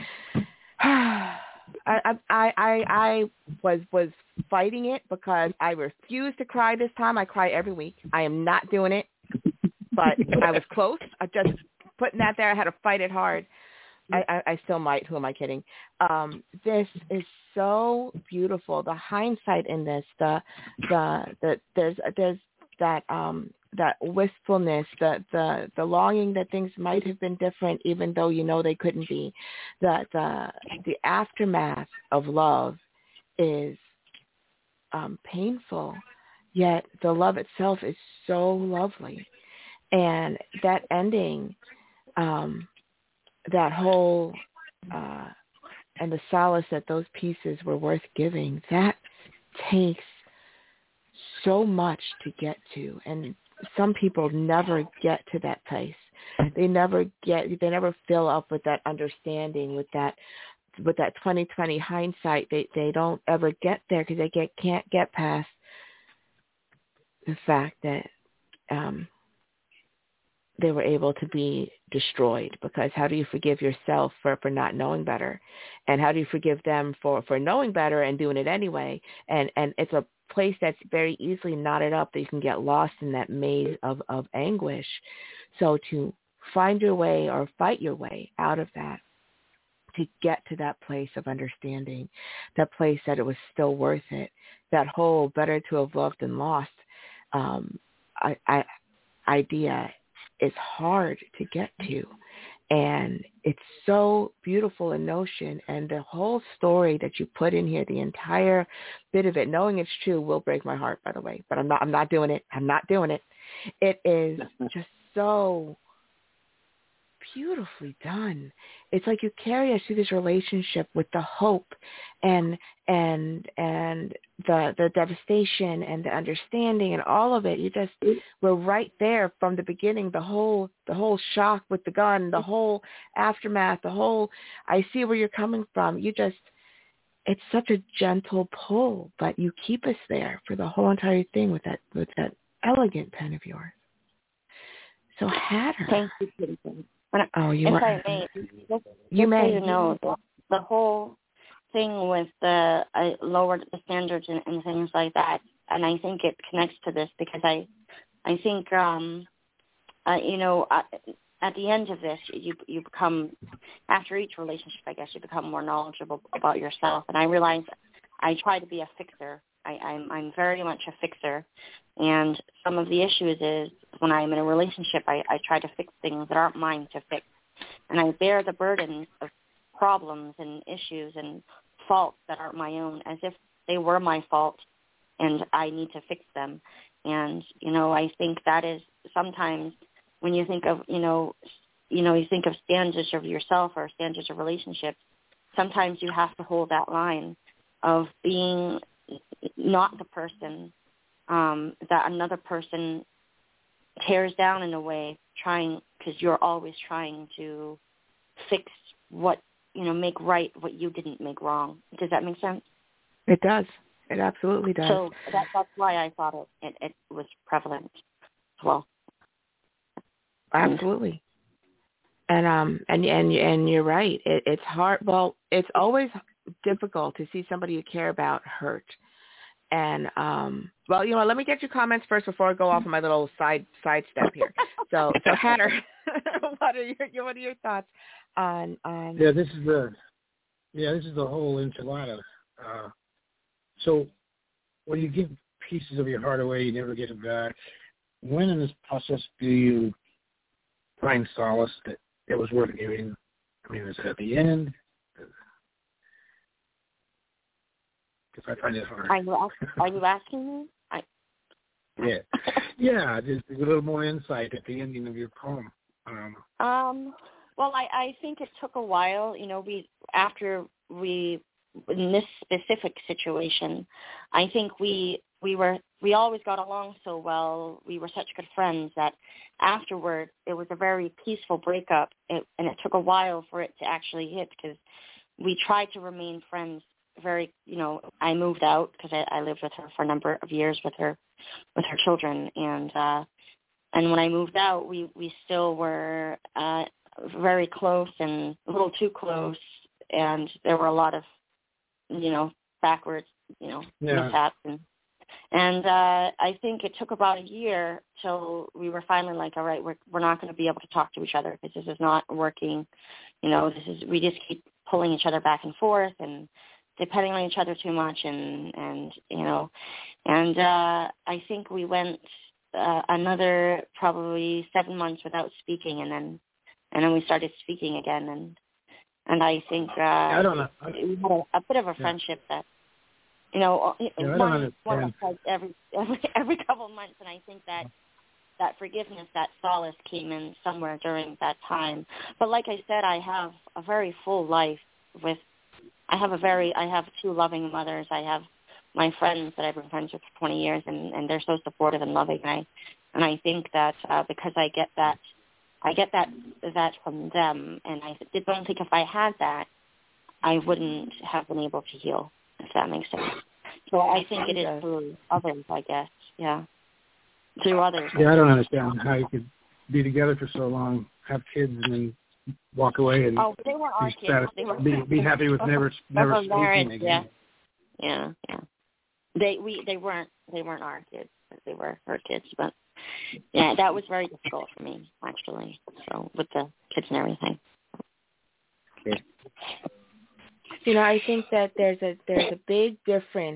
Speaker 4: I was fighting it because I refused to cry this time. I cry every week. I am not doing it, but I was close. I just putting that there. I had to fight it hard. I still might. Who am I kidding? This is so beautiful. The hindsight in this, there's that wistfulness, the longing that things might have been different, even though you know they couldn't be. The aftermath of love is painful, yet the love itself is so lovely, and that ending, that whole and the solace that those pieces were worth giving, that takes so much to get to, and some people never get to that place. They never fill up with that understanding, with that 20/20 hindsight. They don't ever get there because they can't get past the fact that they were able to be destroyed. Because how do you forgive yourself for not knowing better? And how do you forgive them for knowing better and doing it anyway? And it's a place that's very easily knotted up that you can get lost in that maze of anguish. So to find your way or fight your way out of that, to get to that place of understanding, that place that it was still worth it, that whole better to have loved than lost idea is hard to get to. And it's so beautiful in notion, and the whole story that you put in here, the entire bit of it, knowing it's true, will break my heart, by the way. But I'm not doing it. I'm not doing it. It is just so beautifully done. It's like you carry us through this relationship with the hope and the devastation and the understanding and all of it. We're right there from the beginning, the whole shock with the gun, the whole aftermath, the whole I see where you're coming from. It's such a gentle pull, but you keep us there for the whole entire thing with that elegant pen of yours. So Hatter.
Speaker 5: Thank you, Citizen.
Speaker 4: You
Speaker 5: if
Speaker 4: were.
Speaker 5: I may,
Speaker 4: You may.
Speaker 5: So you know, the whole thing with I lowered the standards and things like that, and I think it connects to this because I think at the end of this, you become, after each relationship, I guess, you become more knowledgeable about yourself. And I realize I try to be a fixer. I'm very much a fixer. And some of the issues is when I'm in a relationship, I try to fix things that aren't mine to fix. And I bear the burden of problems and issues and faults that aren't my own as if they were my fault and I need to fix them. And, I think that is sometimes when you think of, you think of standards of yourself or standards of relationships, sometimes you have to hold that line of being not the person that another person tears down in a way, because you're always trying to fix what, make right what you didn't make wrong. Does that make sense?
Speaker 4: It does. It absolutely does.
Speaker 5: So that's why I thought it was prevalent as well.
Speaker 4: Absolutely. And you're right. It's hard. Well, it's always difficult to see somebody you care about hurt. And let me get your comments first before I go off on my little side step here. So Hatter, what are your thoughts on?
Speaker 7: Yeah, this is the whole enchilada. So when you give pieces of your heart away, you never get it back. When in this process do you find solace that it was worth giving? I mean, is it at the end? Because I find it hard.
Speaker 5: Are you asking me?
Speaker 7: Yeah, just a little more insight at the ending of your poem.
Speaker 5: Well, I think it took a while. After in this specific situation, I think we always got along so well. We were such good friends that afterward it was a very peaceful breakup, and it took a while for it to actually hit because we tried to remain friends very, I moved out because I lived with her for a number of years with her children, and when I moved out, we still were very close and a little too close, and there were a lot of, backwards, mishaps, and I think it took about a year till we were finally like, all right, we're not going to be able to talk to each other because this is not working. We just keep pulling each other back and forth and depending on each other too much, and I think we went another probably 7 months without speaking, and then we started speaking again, and I think
Speaker 7: I don't know.
Speaker 5: We had a bit of a friendship that one like every couple of months, and I think that forgiveness, that solace came in somewhere during that time. But like I said, I have a very full life I have 2 loving mothers. I have my friends that I've been friends with for 20 years, and they're so supportive and loving. And I think that because I get that from them, and I don't think if I had that, I wouldn't have been able to heal, if that makes sense. So I think it is through others, I guess. Yeah, through others.
Speaker 7: Yeah, I don't understand how you could be together for so long, have kids, and then walk away and
Speaker 5: they weren't our kids.
Speaker 7: Be happy with never speaking again.
Speaker 5: Yeah. They weren't our kids. They were her kids, but yeah, that was very difficult for me actually. So with the kids and everything.
Speaker 7: Okay.
Speaker 4: I think that there's a big difference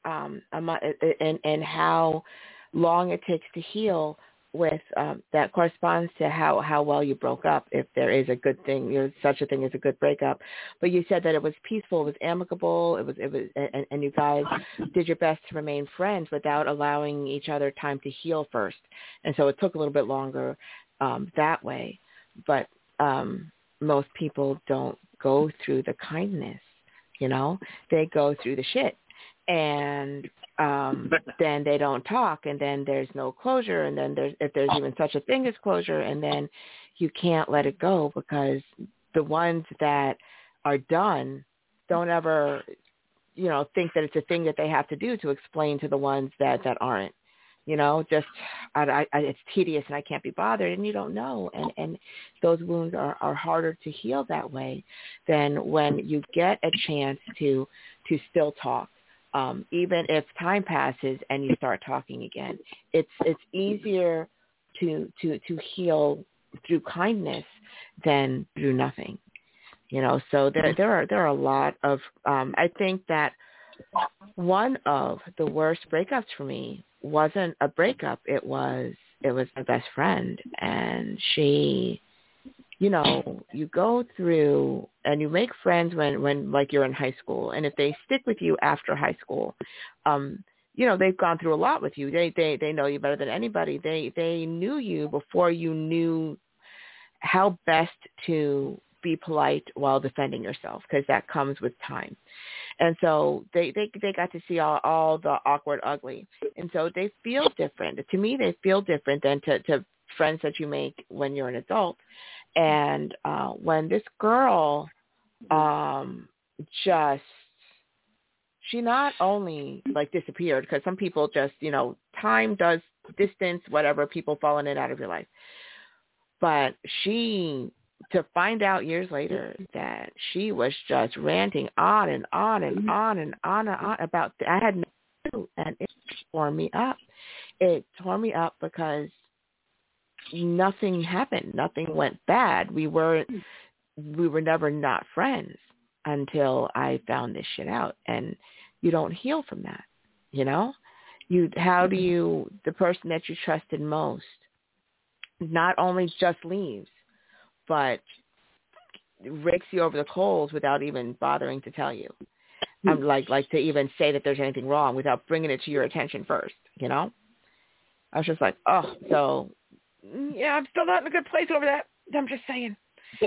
Speaker 4: in how long it takes to heal with that corresponds to how well you broke up, if there is a good thing, such a thing as a good breakup. But you said that it was peaceful, it was amicable, it was, and you guys did your best to remain friends without allowing each other time to heal first. And so it took a little bit longer that way. But most people don't go through the kindness, they go through the shit. And then they don't talk, and then there's no closure, and then if there's even such a thing as closure, and then you can't let it go because the ones that are done don't ever, think that it's a thing that they have to do to explain to the ones that aren't. It's tedious and I can't be bothered, and you don't know, and those wounds are harder to heal that way than when you get a chance to still talk. Even if time passes and you start talking again, it's easier to heal through kindness than through nothing. So there are a lot of I think that one of the worst breakups for me wasn't a breakup. It was my best friend, and she, you go through and you make friends when like you're in high school, and if they stick with you after high school, they've gone through a lot with you. They know you better than anybody. They knew you before you knew how best to be polite while defending yourself, because that comes with time. And so they got to see all the awkward ugly, and so they feel different. To me, they feel different than to friends that you make when you're an adult. And when this girl she not only like disappeared, because some people just, time does distance, whatever, people fall in and out of your life. But to find out years later that she was just ranting on and on and on and on and on about, I had no clue, and it tore me up. It tore me up because nothing happened. Nothing went bad. We were never not friends until I found this shit out. And you don't heal from that, how do you, the person that you trusted most not only just leaves, but rakes you over the coals without even bothering to tell you. I'm like to even say that there's anything wrong without bringing it to your attention first, I was just like, oh, so yeah, I'm still not in a good place over that. I'm just saying.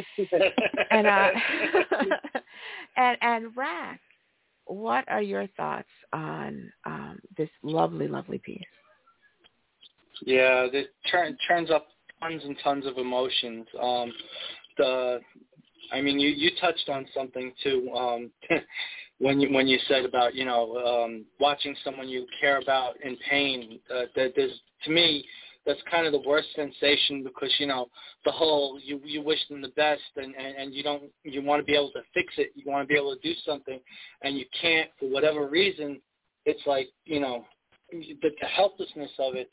Speaker 4: And Rack, what are your thoughts on this lovely, lovely piece?
Speaker 6: Yeah, it turns up tons and tons of emotions. You touched on something too. when you said about watching someone you care about in pain. That there's, to me, that's kind of the worst sensation, because the whole you wish them the best, and you want to be able to fix it, you want to be able to do something, and you can't for whatever reason. It's like the helplessness of it,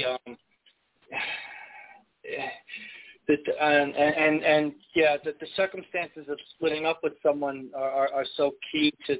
Speaker 6: the circumstances of splitting up with someone are so key to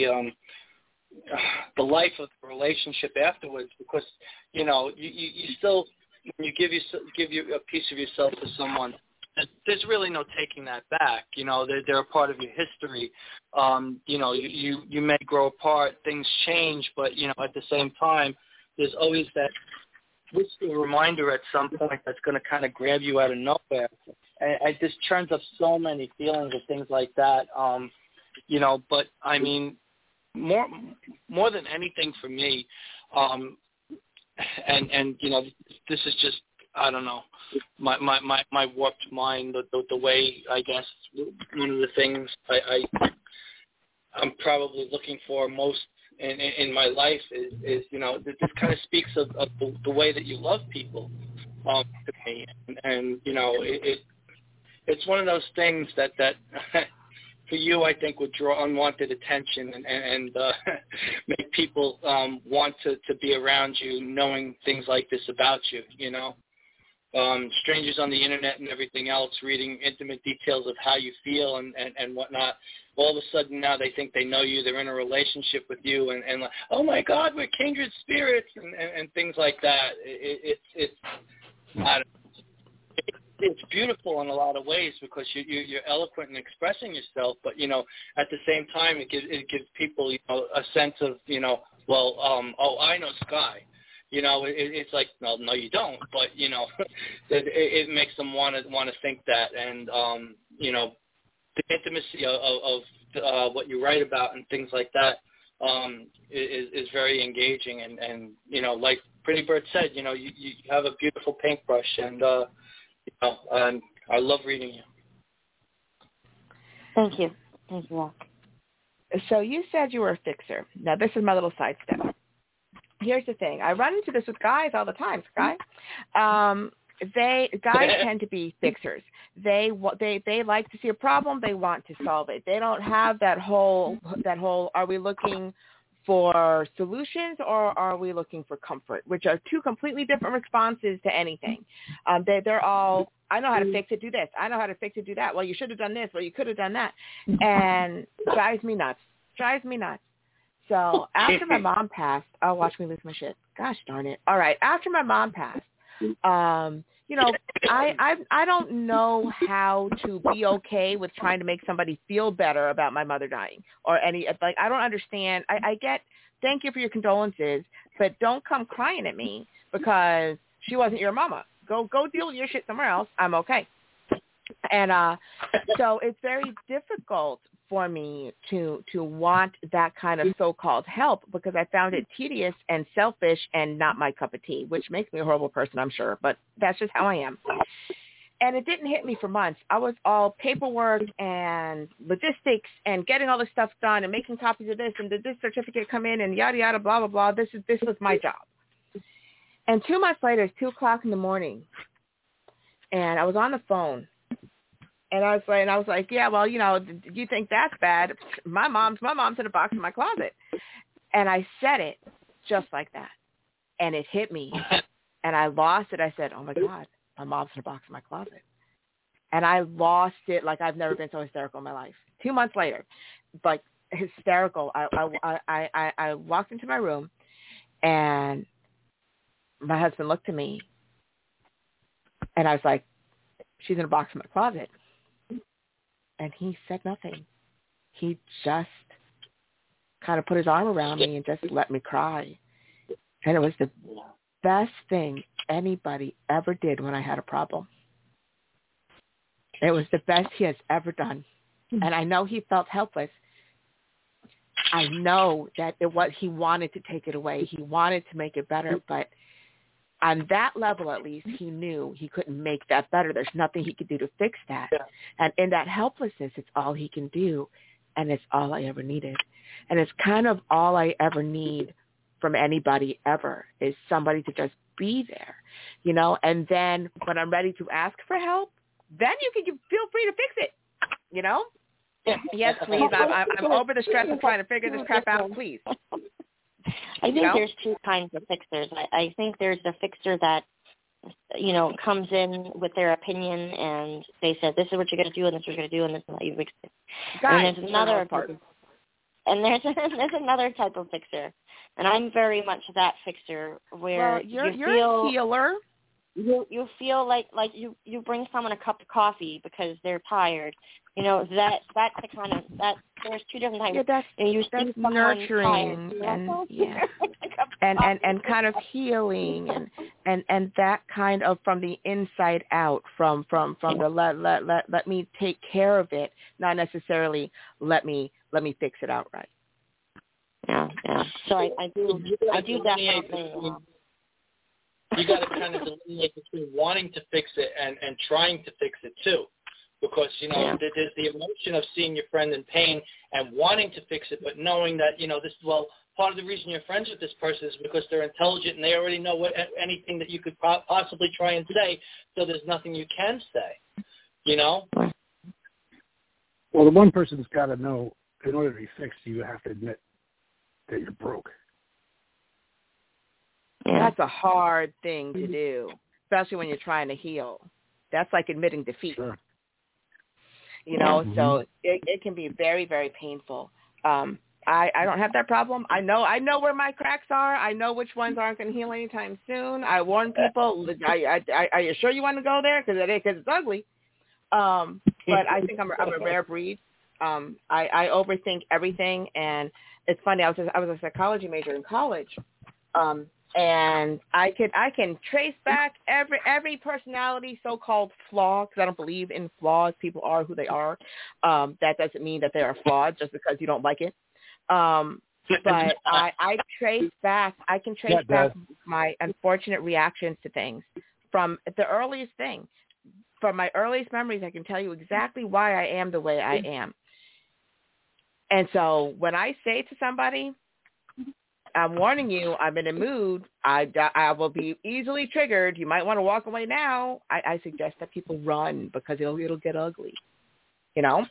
Speaker 6: the life of the relationship afterwards, because you still, when you give you a piece of yourself to someone, there's really no taking that back. They're a part of your history. You may grow apart, things change, but at the same time, there's always that wistful reminder at some point that's going to kind of grab you out of nowhere. And it just churns up so many feelings and things like that. But I mean, more than anything for me, and this is just, I don't know, my warped mind, the way, I guess, one of the things I'm probably looking for most in my life is this kind of speaks of the way that you love people to me, and it's one of those things that for you, I think, would draw unwanted attention and make people want to be around you, knowing things like this about you. Strangers on the internet and everything else, reading intimate details of how you feel and whatnot. All of a sudden now they think they know you, they're in a relationship with you, and like, oh my God, we're kindred spirits and things like that. It's beautiful in a lot of ways, because you're eloquent in expressing yourself, but at the same time it gives people a sense of I know Sky. It's like, no, you don't. But it makes them want to think that, and the intimacy of what you write about and things like that is very engaging. And like Pretty Bird said, you have a beautiful paintbrush, and I love reading you.
Speaker 5: Thank you, Rock.
Speaker 4: So you said you were a fixer. Now this is my little sidestep. Here's the thing. I run into this with guys all the time, Sky. Guys tend to be fixers. They like to see a problem. They want to solve it. They don't have that whole. Are we looking for solutions or are we looking for comfort? Which are two completely different responses to anything. They're all, I know how to fix it. Do this. I know how to fix it. Do that. Well, you should have done this. Well, you could have done that. And drives me nuts. So after my mom passed, oh, watch me lose my shit. Gosh darn it. All right. After my mom passed, I don't know how to be okay with trying to make somebody feel better about my mother dying or I don't understand. I get, thank you for your condolences, but don't come crying at me because she wasn't your mama. Go deal with your shit somewhere else. I'm okay. And so it's very difficult for me to want that kind of so-called help, because I found it tedious and selfish and not my cup of tea, which makes me a horrible person, I'm sure, but that's just how I am. And it didn't hit me for months. I was all paperwork and logistics and getting all this stuff done and making copies of this, and did this certificate come in and yada, yada, blah, blah, blah. This was my job. And 2 months later, it's 2:00 in the morning, and I was on the phone. And I was like, yeah, well, you think that's bad? My mom's in a box in my closet. And I said it just like that. And it hit me. And I lost it. I said, oh, my God, my mom's in a box in my closet. And I lost it like I've never been so hysterical in my life. 2 months later, like hysterical, I walked into my room, and my husband looked at me. And I was like, she's in a box in my closet. And he said nothing. He just kind of put his arm around me and just let me cry. And it was the best thing anybody ever did when I had a problem. It was the best he has ever done. And I know he felt helpless. I know that he wanted to take it away. He wanted to make it better, but on that level, at least, he knew he couldn't make that better. There's nothing he could do to fix that. Yeah. And in that helplessness, it's all he can do and it's all I ever needed. And it's kind of all I ever need from anybody ever is somebody to just be there, and then when I'm ready to ask for help, then you can feel free to fix it, Yes, please. I'm over the stress of trying to figure this crap out, please.
Speaker 5: I think there's two kinds of fixers. I think there's the fixer that, comes in with their opinion and they said, this is what you're going to do and this is what you're going to do and this is how you fix it. And there's another there's another type of fixer. And I'm very much that fixer where
Speaker 4: you're a healer.
Speaker 5: You feel like you bring someone a cup of coffee because they're tired. That's the kind of that. There's two different types.
Speaker 4: Yeah, that's
Speaker 5: nurturing
Speaker 4: and kind of healing and that kind of from the inside out, from the let me take care of it, not necessarily let me fix it outright.
Speaker 5: Yeah. So I do definitely.
Speaker 6: You got to kind of delineate between wanting to fix it and trying to fix it too, because there's the emotion of seeing your friend in pain and wanting to fix it, but knowing that part of the reason you're friends with this person is because they're intelligent and they already know anything that you could possibly try and say, so there's nothing you can say,
Speaker 7: Well, the one person's got to know, in order to be fixed, you have to admit that you're broke.
Speaker 4: Yeah. That's a hard thing to do, especially when you're trying to heal. That's like admitting defeat.
Speaker 7: Sure.
Speaker 4: So it can be very, very painful. I don't have that problem. I know where my cracks are. I know which ones aren't going to heal anytime soon. I warn people, are you sure you want to go there? Because it's ugly. But I think I'm a rare breed. I overthink everything, and it's funny. I was a psychology major in college. And I can trace back every personality so-called flaw, because I don't believe in flaws. People are who they are. That doesn't mean that they are flawed just because you don't like it. But I can trace back my unfortunate reactions to things from the earliest thing. From my earliest memories, I can tell you exactly why I am the way I am. And so when I say to somebody, I'm warning you, I'm in a mood, I will be easily triggered, you might want to walk away now, I suggest that people run because it'll get ugly, So,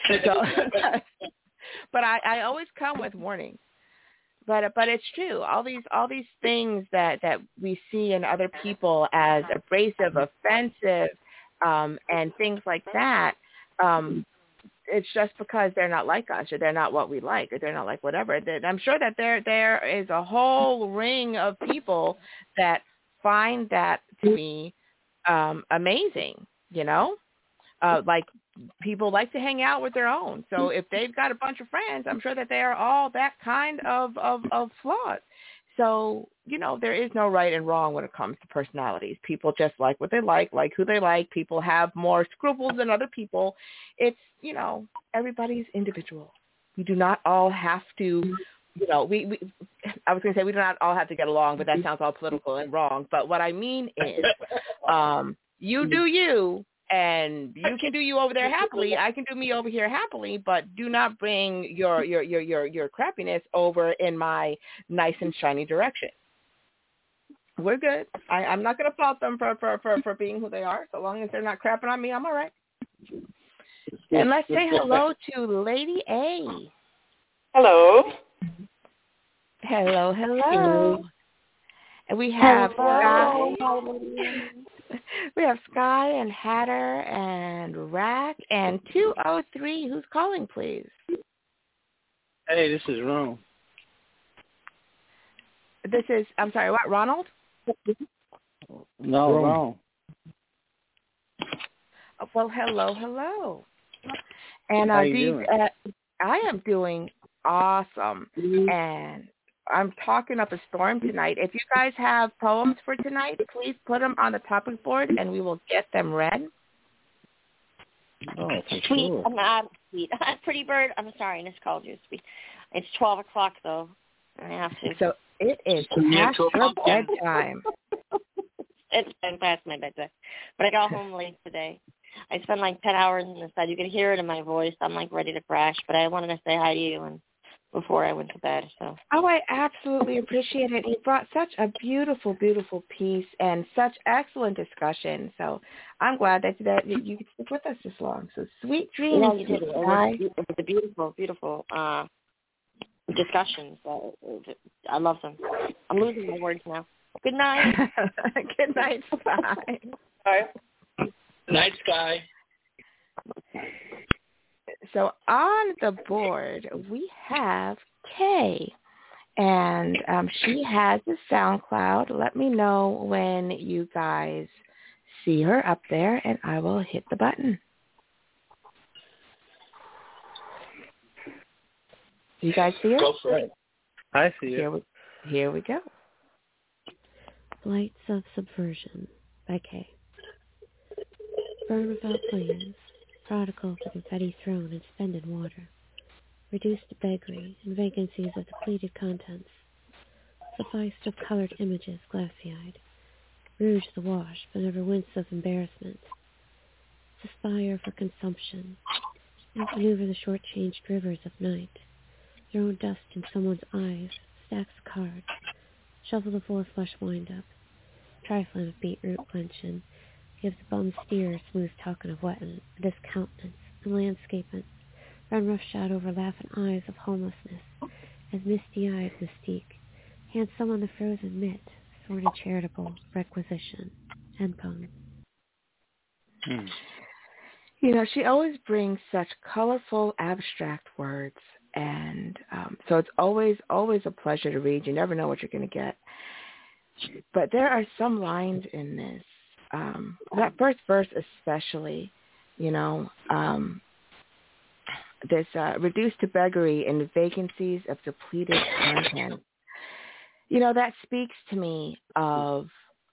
Speaker 4: but I always come with warnings. But it's true. All these things that we see in other people as abrasive, offensive, and things like that, it's just because they're not like us, or they're not what we like, or they're not like whatever. I'm sure that there is a whole ring of people that find that to be amazing, like people like to hang out with their own. So if they've got a bunch of friends, I'm sure that they are all that kind of flawed. So, there is no right and wrong when it comes to personalities. People just like what they like who they like. People have more scruples than other people. It's, everybody's individual. We do not all have to, I was going to say we do not all have to get along, but that sounds all political and wrong. But what I mean is you do you, and you can do you over there happily. I can do me over here happily, but do not bring your crappiness over in my nice and shiny direction. We're good. I'm not going to fault them for being who they are. So long as they're not crapping on me, I'm all right. And let's say hello to Lady A.
Speaker 8: Hello.
Speaker 4: Hello. And we have Sky. We have Sky and Hatter and Rack and 203. Who's calling, please?
Speaker 2: Hey, this is Ron.
Speaker 4: This is, I'm sorry, what, Ronald?
Speaker 2: No, Ron.
Speaker 4: Well, hello. And
Speaker 2: how you doing?
Speaker 4: I am doing awesome. And I'm talking up a storm tonight. If you guys have poems for tonight, please put them on the topic board, and we will get them read.
Speaker 2: Oh, for
Speaker 5: sweet.
Speaker 2: Sure.
Speaker 5: I'm sweet. Pretty Bird, I'm sorry, I just called you sweet. It's 12 o'clock, though. I have to.
Speaker 4: So it is past your bedtime.
Speaker 5: It's been past my bedtime. But I got home late today. I spend like 10 hours in this bed. You can hear it in my voice. I'm like ready to crash, but I wanted to say hi to you and before I went to bed. So.
Speaker 4: Oh, I absolutely appreciate it. You brought such a beautiful, beautiful piece and such excellent discussion. So I'm glad that you could stick with us this long. So sweet dreams.
Speaker 5: Yeah, you did. It was a beautiful, beautiful discussion. So I love them. I'm losing my words now. Good night.
Speaker 4: Good night, Sky.
Speaker 8: Bye.
Speaker 6: Night, Sky.
Speaker 4: So on the board, we have Kay, and she has a SoundCloud. Let me know when you guys see her up there, and I will hit the button. Do you guys see her?
Speaker 6: Go for it.
Speaker 9: I see it.
Speaker 4: Here we go.
Speaker 1: Flights of Subversion by Kay. Burn without plans, prodigal of the confetti thrown and spent in water, reduced to beggary and vacancies of depleted contents, sufficed of colored images glassy-eyed, rouge the wash but never wince of embarrassment, suspire for consumption, outmaneuver the short-changed rivers of night, throw dust in someone's eyes, stacks cards, shovel the four-flush wind-up, trifling of beetroot clenching, gives the bum steer a smooth token of wetting, a discountenance, and landscaping, run roughshod over laughing eyes of homelessness, as misty-eyed mystique, hand someone the frozen mitt, sworn a charitable requisition, and poem.
Speaker 4: You know, she always brings such colorful, abstract words, and so it's always a pleasure to read. You never know what you're going to get. But there are some lines in this. That first verse especially, you know, this reduced to beggary and vacancies of depleted content. You know, that speaks to me of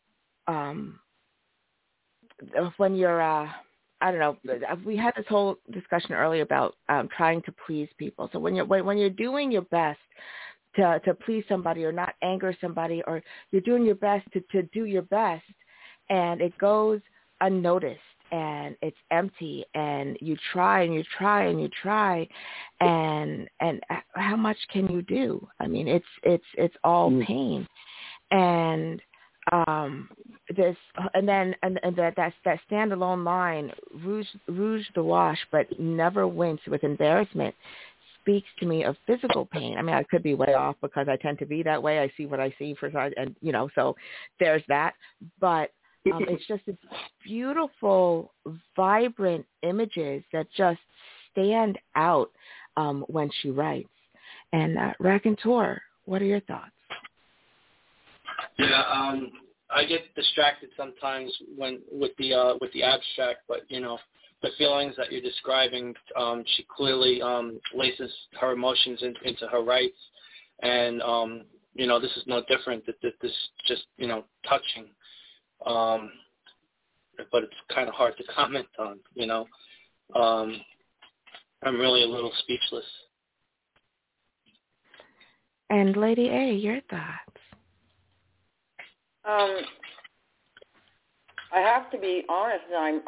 Speaker 4: when you're, I don't know, we had this whole discussion earlier about trying to please people. So when you're doing your best to please somebody or not anger somebody, or you're doing your best to do your best, and it goes unnoticed and it's empty, and you try and you try and you try, and how much can you do? I mean, it's all pain, and this, and then that standalone line, rouge the wash, but never wince with embarrassment, speaks to me of physical pain. I mean, I could be way off because I tend to be that way. I see what I see and you know, so there's that. But it's just this beautiful, vibrant images that just stand out when she writes. And Raconteur, what are your thoughts?
Speaker 6: Yeah, I get distracted sometimes with the abstract, but you know, the feelings that you're describing, she clearly laces her emotions into her rights, and you know, this is no different. That this just, you know, touching, but it's kind of hard to comment on. You know, I'm really a little speechless.
Speaker 4: And Lady A, your thoughts?
Speaker 8: I have to be honest.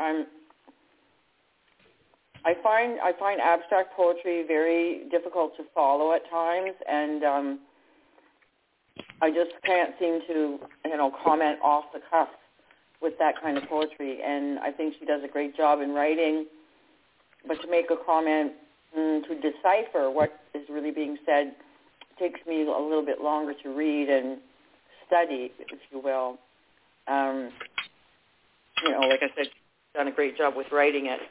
Speaker 8: I find abstract poetry very difficult to follow at times, and I just can't seem to, you know, comment off the cuff with that kind of poetry. And I think she does a great job in writing, but to make a comment, to decipher what is really being said, takes me a little bit longer to read and study, if you will. You know, like I said, she's done a great job with writing it.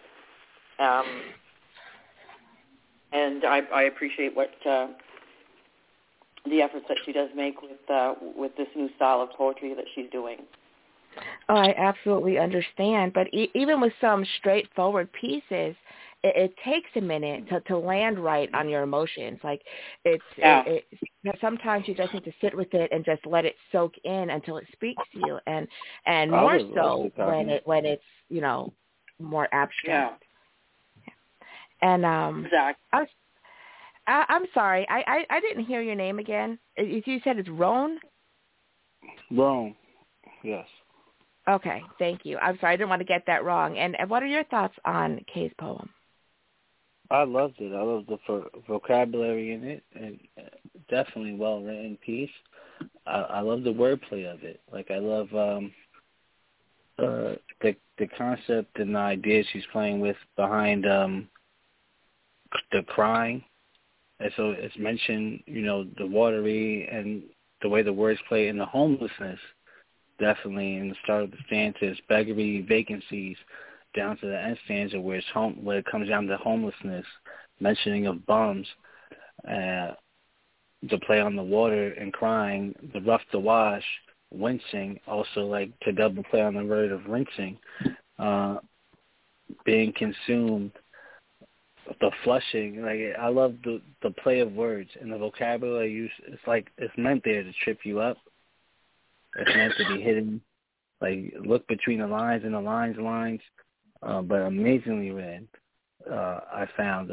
Speaker 8: And I appreciate what the efforts that she does make with this new style of poetry that she's doing.
Speaker 4: Oh, I absolutely understand. But even with some straightforward pieces, it takes a minute to land right on your emotions. Like sometimes you just need to sit with it and just let it soak in until it speaks to you, and more so when it's, you know, more abstract. Yeah. And
Speaker 8: exactly.
Speaker 4: I'm sorry, I didn't hear your name again. You said it's Roan?
Speaker 9: Roan, yes.
Speaker 4: Okay, thank you. I'm sorry, I didn't want to get that wrong. And what are your thoughts on Kay's poem?
Speaker 9: I loved it. I loved the vocabulary in it, and definitely well-written piece. I love the wordplay of it. Like, I love the concept and the ideas she's playing with behind the crying. And so it's mentioned, the watery and the way the words play in the homelessness, definitely in the start of the stanzas, beggary, vacancies, down to the end stanza where it comes down to homelessness, mentioning of bums, the play on the water and crying, the rough to wash, wincing, also like to double play on the word of rinsing, being consumed, the flushing. Like, I love the play of words and the vocabulary used. It's like it's meant there to trip you up. It's meant to be hidden. Like, look between the lines and the lines. But amazingly written. I found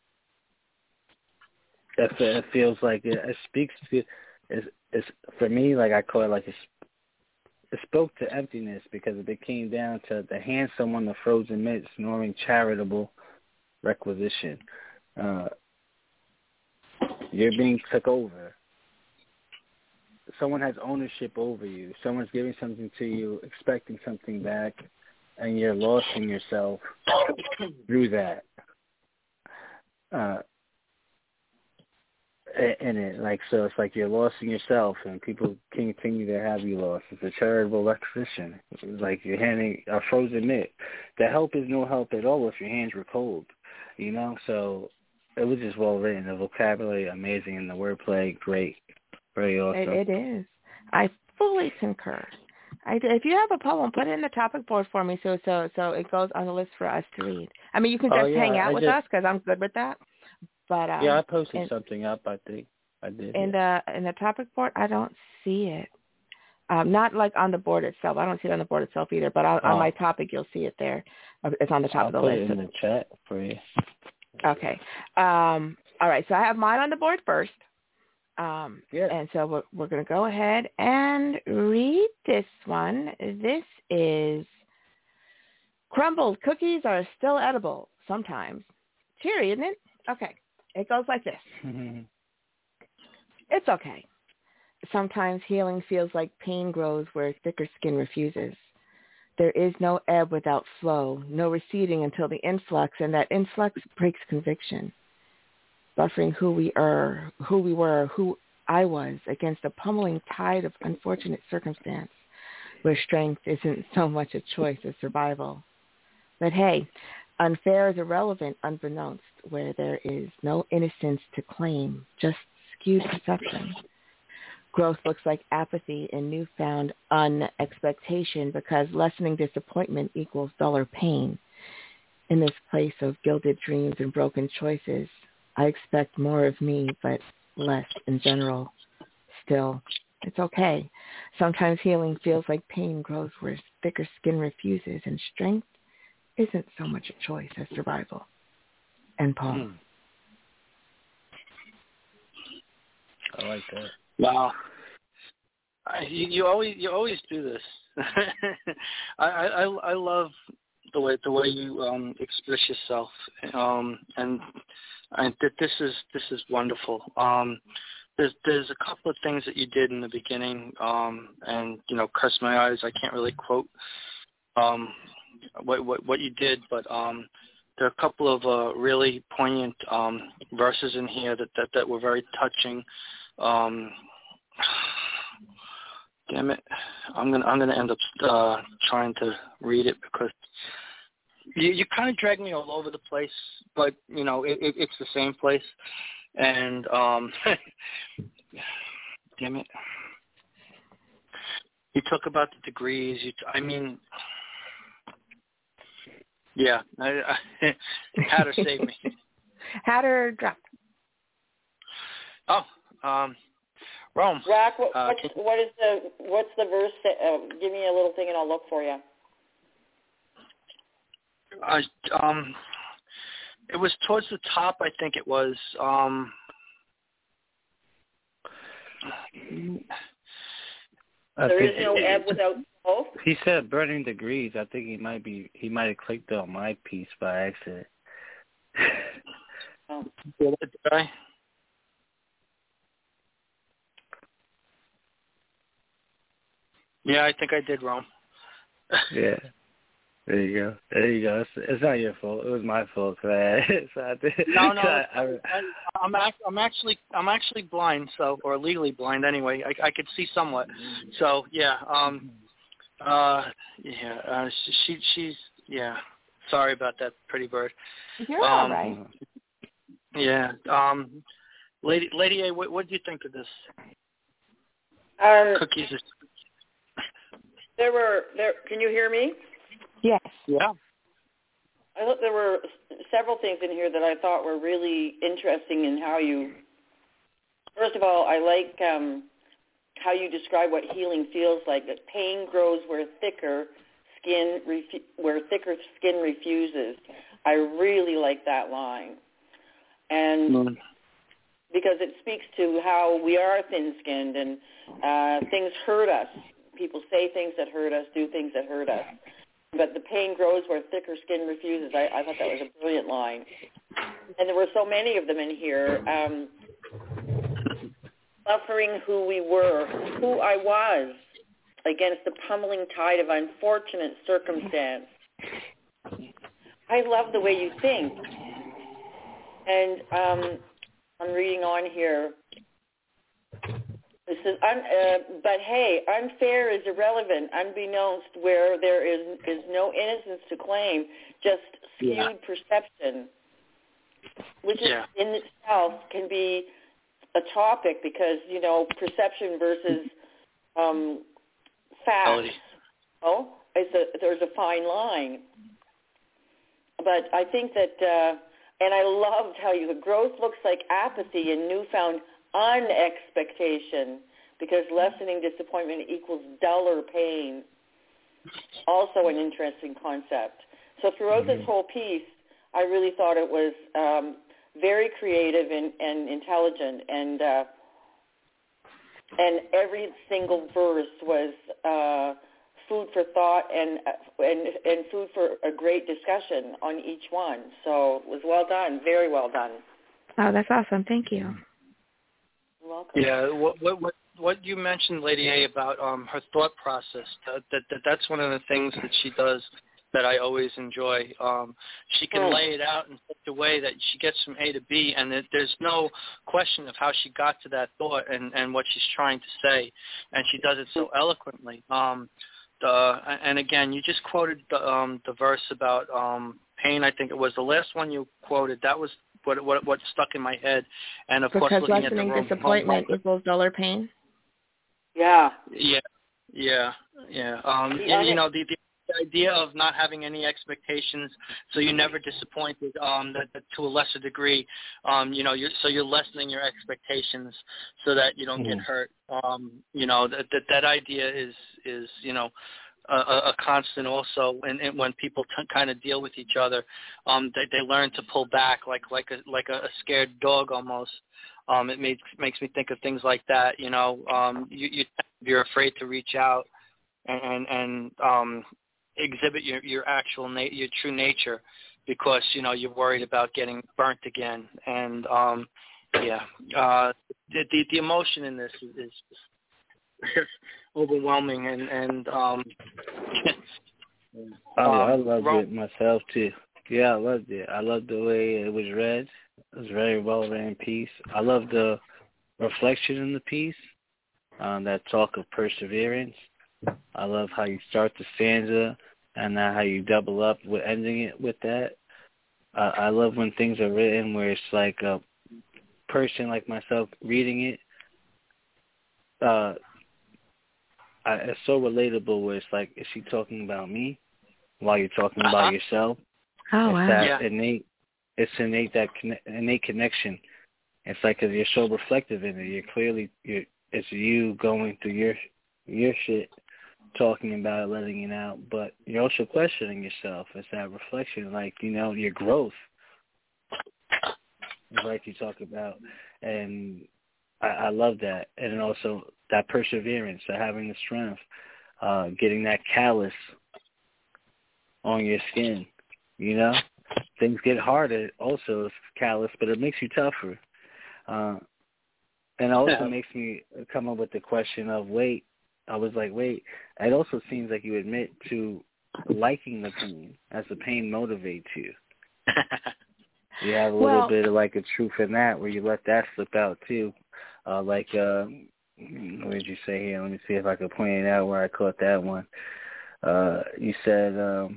Speaker 9: it feels like it speaks to. It's for me, like, I call it like it spoke to emptiness, because it came down to the handsome on the frozen mist, snoring charitable requisition. You're being took over. Someone has ownership over you. Someone's giving something to you, expecting something back, and you're lost in yourself through that. In it, like, so it's like you're lost in yourself, and people continue to have you lost. It's a charitable requisition. It's like you're handing a frozen mitt. The help is no help at all if your hands were cold, So it was just well written. The vocabulary amazing, and the wordplay great, very awesome.
Speaker 4: It is. I fully concur. If you have a poem, put it in the topic board for me, so it goes on the list for us to read. I mean, you can just hang out with us, because I'm good with that. But
Speaker 9: I posted something up. I think I did.
Speaker 4: In the topic board, I don't see it. Not like on the board itself. I don't see it on the board itself either. But on my topic, you'll see it there. It's on the top of the list.
Speaker 9: I'll put it in the chat for you.
Speaker 4: Okay. All right. So I have mine on the board first. And so we're going to go ahead and read this one. This is crumbled cookies are still edible sometimes. Cheery, isn't it? Okay. It goes like this. It's okay. Sometimes healing feels like pain grows where thicker skin refuses. There is no ebb without flow, no receding until the influx, and that influx breaks conviction. Buffering who we were, who I was, against a pummeling tide of unfortunate circumstance, where strength isn't so much a choice as survival. But hey, unfair is irrelevant unbeknownst, where there is no innocence to claim, just skewed perception. Growth looks like apathy and newfound unexpectation, because lessening disappointment equals duller pain. In this place of gilded dreams and broken choices, I expect more of me, but less in general. Still, it's okay. Sometimes healing feels like pain grows where thicker skin refuses, and strength isn't so much a choice as survival. End poem.
Speaker 9: I like that.
Speaker 6: Wow. You always do this. I love the way you express yourself, and this is wonderful. There's a couple of things that you did in the beginning, and curse my eyes. I can't really quote what you did, but there are a couple of really poignant verses in here that were very touching. Damn it! I'm gonna end up trying to read it, because you kind of drag me all over the place, but it's the same place, and damn it! You talk about the degrees. Yeah, Hatter saved me.
Speaker 4: Hatter dropped.
Speaker 6: Oh, Rome.
Speaker 8: Zach, what's the verse? Give me a little thing and I'll look for you.
Speaker 6: It was towards the top, I think it was.
Speaker 8: There is no ebb without flow?
Speaker 9: He said burning degrees. I think he might have clicked on my piece by accident.
Speaker 6: Did I? Yeah, I think I did, Rome.
Speaker 9: Yeah. There you go. It's not your fault. It was my fault.
Speaker 6: No. I'm actually blind, or legally blind anyway. I could see somewhat. So yeah. She's Sorry about that, Pretty Bird.
Speaker 4: You're all right.
Speaker 6: Yeah. Lady A, what do you think of this? Cookies.
Speaker 8: Can you hear me?
Speaker 4: Yes.
Speaker 6: Yeah.
Speaker 8: I thought there were several things in here that I thought were really interesting in how you. First of all, I like how you describe what healing feels like. That pain grows where thicker skin refuses. I really like that line, and because it speaks to how we are thin-skinned and things hurt us. People say things that hurt us, do things that hurt us. But the pain grows where thicker skin refuses. I thought that was a brilliant line. And there were so many of them in here. Suffering who we were, who I was, against the pummeling tide of unfortunate circumstance. I love the way you think. And I'm reading on here. It says, but hey, unfair is irrelevant, unbeknownst where there is no innocence to claim, just skewed perception, which is in itself can be a topic because, perception versus facts. There's a fine line. But I think that, and I loved how growth looks like apathy and newfound unexpectation, because lessening disappointment equals duller pain. Also an interesting concept. So throughout this whole piece, I really thought it was very creative and intelligent, and every single verse was food for thought and food for a great discussion on each one. So it was well done, very well done.
Speaker 4: Oh, that's awesome. Thank you.
Speaker 8: Welcome.
Speaker 6: Yeah, what you mentioned, Lady A, about her thought process, that's one of the things that she does that I always enjoy. She can lay it out in such a way that she gets from A to B, and there's no question of how she got to that thought and what she's trying to say, and she does it so eloquently. And again, you just quoted the verse about pain. I think it was the last one you quoted. That was what stuck in my head, and of course, looking at the
Speaker 4: lessening disappointment equals duller pain.
Speaker 8: Yeah.
Speaker 6: Yeah. The idea of not having any expectations, so you're never disappointed. That to a lesser degree, you're lessening your expectations so that you don't get hurt. That idea is a constant also, and when people kind of deal with each other, they learn to pull back like a scared dog almost. It makes me think of things like that. You're afraid to reach out and exhibit your actual your true nature because you're worried about getting burnt again. And the emotion in this is overwhelming, and
Speaker 9: I loved it myself too. Yeah, I loved it. I loved the way it was read. It was a very well written piece. I love the reflection in the piece, that talk of perseverance. I love how you start the stanza and how you double up with ending it with that. I love when things are written where it's like a person like myself reading it. It's so relatable where it's like, is she talking about me while you're talking about yourself?
Speaker 4: Oh, wow.
Speaker 9: It's innate, that innate connection. It's like, because you're so reflective in it. It's you going through your shit, talking about it, letting it out, but you're also questioning yourself. It's that reflection, like, your growth, like you talk about. And I love that. And then also that perseverance, having the strength, getting that callus on your skin, you know? Things get harder also, it's callous, but it makes you tougher. And it also makes me come up with the question of, wait, it also seems like you admit to liking the pain as the pain motivates you. You have a little bit of like a truth in that where you let that slip out too. What did you say here? Let me see if I can point it out where I caught that one. You said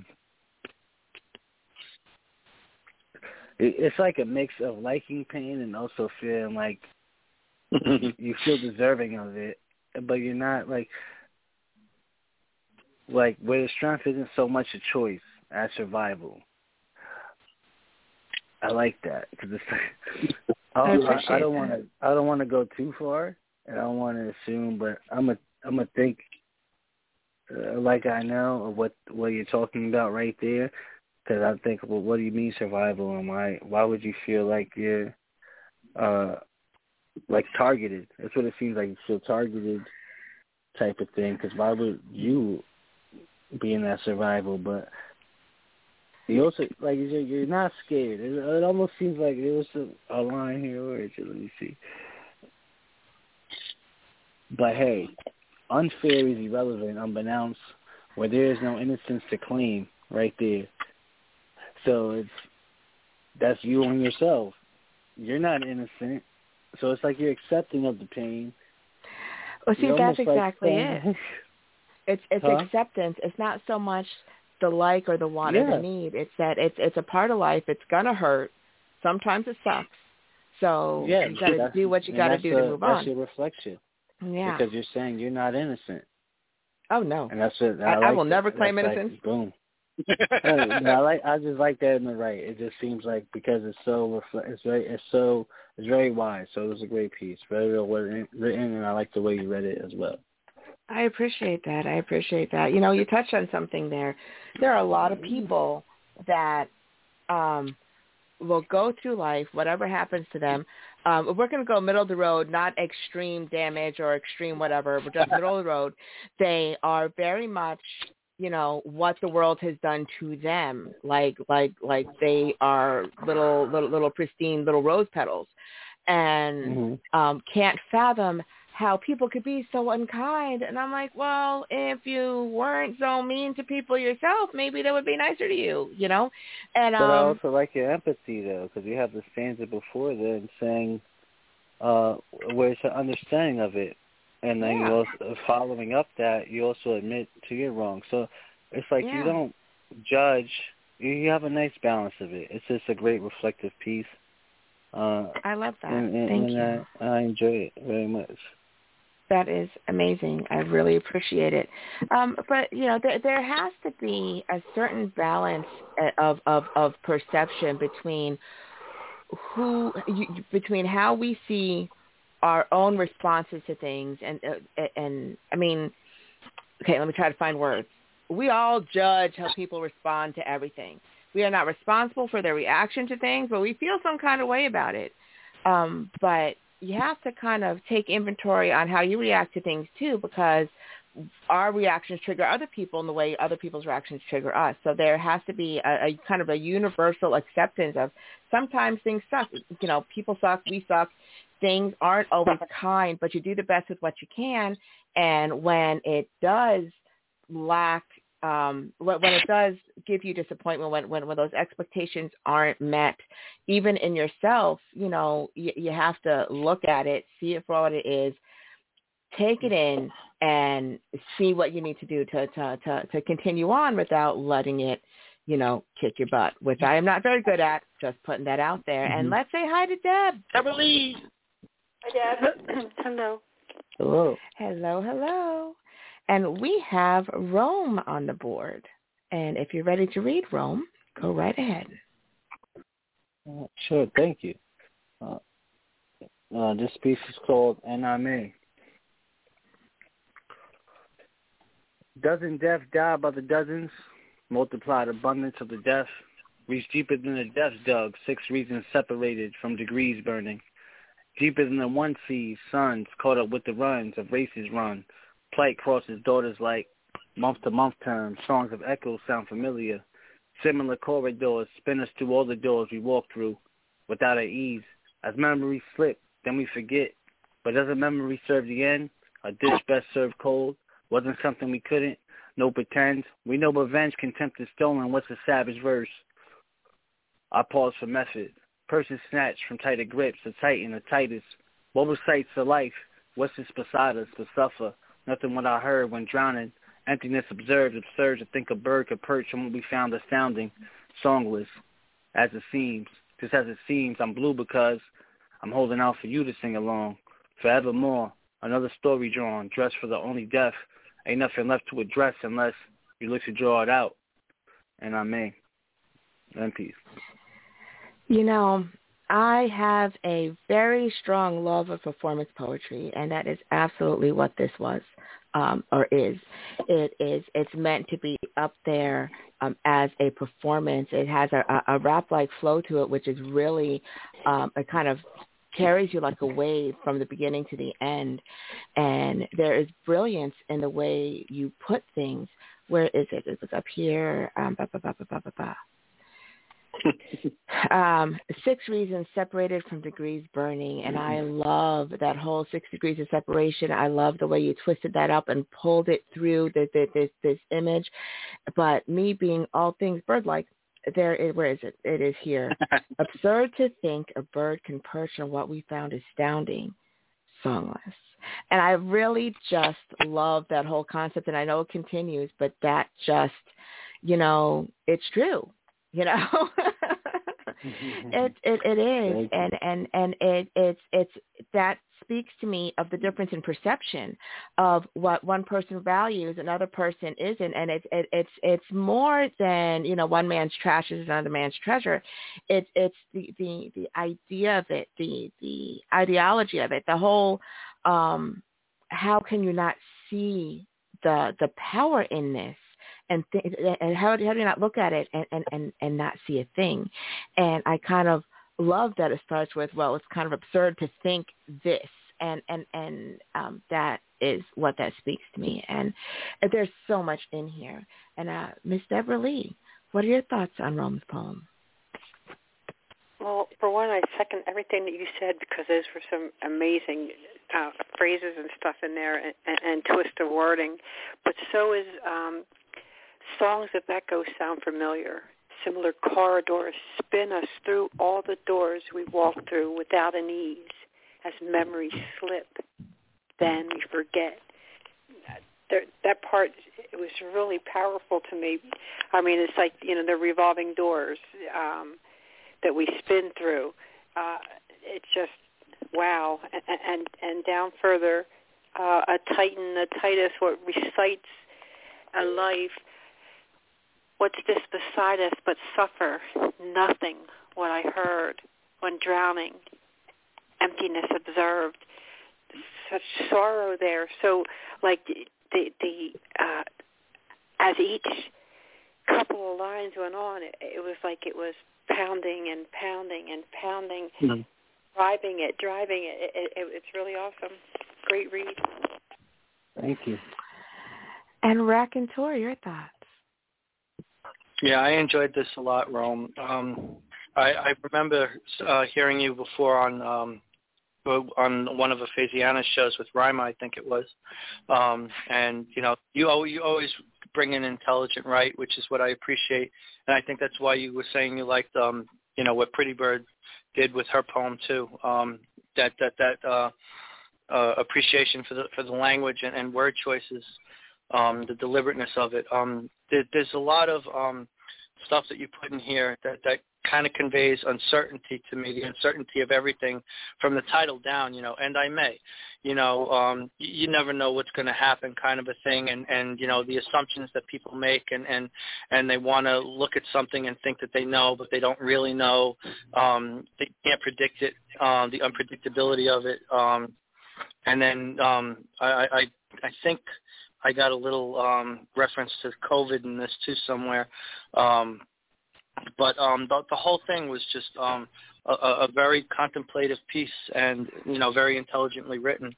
Speaker 9: it's like a mix of liking pain and also feeling like you feel deserving of it, but you're not like where the strength isn't so much a choice as survival. I like that because it's like, I don't want to go too far, and I don't want to assume, but I'm gonna think like I know of what you're talking about right there, because I think, well, what do you mean survival, and why would you feel like you're like targeted? That's what it seems like. You feel targeted type of thing, because why would you be in that survival? But you also, like you said, you're not scared. It almost seems like there was a line here. Where is it? Let me see. But hey, unfair is irrelevant, unbeknownst, where there is no innocence to claim, right there. So that's you on yourself. You're not innocent. So it's like you're accepting of the pain.
Speaker 4: Well, see, that's exactly it. It's acceptance. It's not so much the like or the want or the need. It's that it's a part of life. It's gonna hurt. Sometimes it sucks. So you gotta do what you gotta do to move on.
Speaker 9: That's your reflection.
Speaker 4: Yeah.
Speaker 9: Because you're saying you're not innocent.
Speaker 4: Oh no.
Speaker 9: And that's it.
Speaker 4: I will never claim innocence.
Speaker 9: Like, boom. I just like that in the right. It just seems like because it's so it's very wise. So it was a great piece, very well written, and I like the way you read it as well.
Speaker 4: I appreciate that. You know, you touched on something there. There are a lot of people that will go through life, whatever happens to them. We're going to go middle of the road, not extreme damage or extreme whatever, but just middle of the road. They are very much, you know, what the world has done to them. Like they are little pristine little rose petals, and can't fathom how people could be so unkind. And I'm like, well, if you weren't so mean to people yourself, maybe they would be nicer to you, you know? And
Speaker 9: but I also like your empathy, though, because you have the stanza before then saying where it's an understanding of it. And then you also, following up that, you also admit to your wrong. So it's like you don't judge. You have a nice balance of it. It's just a great reflective piece.
Speaker 4: I love that. Thank you.
Speaker 9: I enjoy it very much.
Speaker 4: That is amazing. I really appreciate it. But you know, there has to be a certain balance of perception between between how we see our own responses to things, and I mean, okay, let me try to find words. We all judge how people respond to everything. We are not responsible for their reaction to things, but we feel some kind of way about it. But you have to kind of take inventory on how you react to things too, because our reactions trigger other people in the way other people's reactions trigger us. So there has to be a kind of a universal acceptance of sometimes things suck. You know, people suck, we suck. Things aren't always kind, but you do the best with what you can. And when it does lack, when it does give you disappointment, when those expectations aren't met, even in yourself, you know, you have to look at it, see it for what it is, take it in, and see what you need to do to continue on without letting it, you know, kick your butt, which I am not very good at, just putting that out there. And let's say hi to Deb.
Speaker 2: Beverly.
Speaker 10: Hi, Deb. Hello.
Speaker 9: Hello.
Speaker 4: Hello. And we have Rome on the board. And if you're ready to read, Rome, go right ahead.
Speaker 9: Sure, thank you. This piece is called NMA. Dozen deaths die by the dozens, multiplied abundance of the death, reach deeper than the death's dug, 6 reasons separated from degrees burning. Deeper than the one sees, sons caught up with the runs of races run. Plight crosses daughters like month-to-month terms. Songs of echoes sound familiar. Similar corridors spin us through all the doors we walk through without our ease. As memories slip, then we forget. But doesn't memory serve the end? A dish best served cold? Wasn't something we couldn't? No pretend. We know revenge, contempt is stolen. What's a savage verse? I pause for method. Purses snatched from tighter grips, the tighten, the tightest. What was sights of life? What's this beside us but suffer? Nothing what I heard when drowning. Emptiness observed, absurd to think a bird could perch on what we found astounding. Songless, as it seems. Just as it seems, I'm blue because I'm holding out for you to sing along. Forevermore, another story drawn, dressed for the only death. Ain't nothing left to address unless you look to draw it out. And I may. In peace.
Speaker 4: You know, I have a very strong love of performance poetry, and that is absolutely what this was, or is. It's meant to be up there as a performance. It has a rap-like flow to it, which is really it kind of carries you like a wave from the beginning to the end. And there is brilliance in the way you put things. Where is it? It was up here. 6 reasons separated from degrees burning, and I love that whole 6 degrees of separation. I love the way you twisted that up and pulled it through this image. But me being all things bird-like, where is it? It is here. Absurd to think a bird can perch on what we found astounding, songless. And I really just love that whole concept, and I know it continues, but that just, it's true. It is, and it's that speaks to me of the difference in perception of what one person values, another person isn't, and it's more than one man's trash is another man's treasure. It's the idea of it, the ideology of it, the whole. How can you not see the power in this? And how do you not look at it and not see a thing? And I kind of love that it starts with, well, it's kind of absurd to think this, and that is what that speaks to me. And there's so much in here. And Miss Deborah Lee, what are your thoughts on Rome's poem?
Speaker 10: Well, for one, I second everything that you said, because those were some amazing phrases and stuff in there, and twist of wording. But so is songs of echo sound familiar. Similar corridors spin us through all the doors we walk through without an ease. As memories slip, then we forget. That part, it was really powerful to me. I mean, it's like, the revolving doors that we spin through. It's just, wow. And down further, a titan, the Titus, what recites a life. What's this beside us but suffer? Nothing, what I heard when drowning. Emptiness observed. Such sorrow there. So, like, the as each couple of lines went on, it was like it was pounding and pounding and pounding, driving it. It's really awesome. Great read.
Speaker 9: Thank you.
Speaker 4: And Raconteur, your thoughts?
Speaker 6: Yeah, I enjoyed this a lot, Rome. I remember hearing you before on one of Ephesiana's shows with Rima, I think it was. And, you always bring in intelligent right, which is what I appreciate. And I think that's why you were saying you liked, what Pretty Bird did with her poem, too. That appreciation for the language and word choices, the deliberateness of it. There's a lot of stuff that you put in here that kind of conveys uncertainty to me, the uncertainty of everything from the title down, and I may, you never know what's going to happen kind of a thing. And the assumptions that people make and they want to look at something and think that they know, but they don't really know. They can't predict it, the unpredictability of it. And then I think I got a little reference to COVID in this too somewhere. But the whole thing was just a very contemplative piece, and very intelligently written.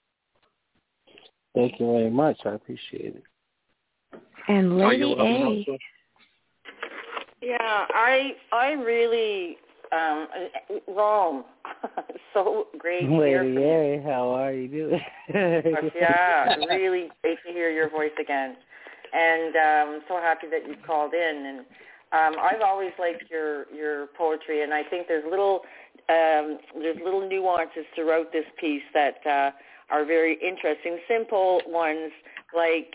Speaker 9: Thank you very much. I appreciate it.
Speaker 4: And Lady A.
Speaker 8: Yeah, I really Rome. So great to hear from you.
Speaker 9: Lady A, how are you doing?
Speaker 8: Yeah, really great to hear your voice again, and I'm so happy that you called in. And I've always liked your poetry, and I think there's little nuances throughout this piece that are very interesting. Simple ones like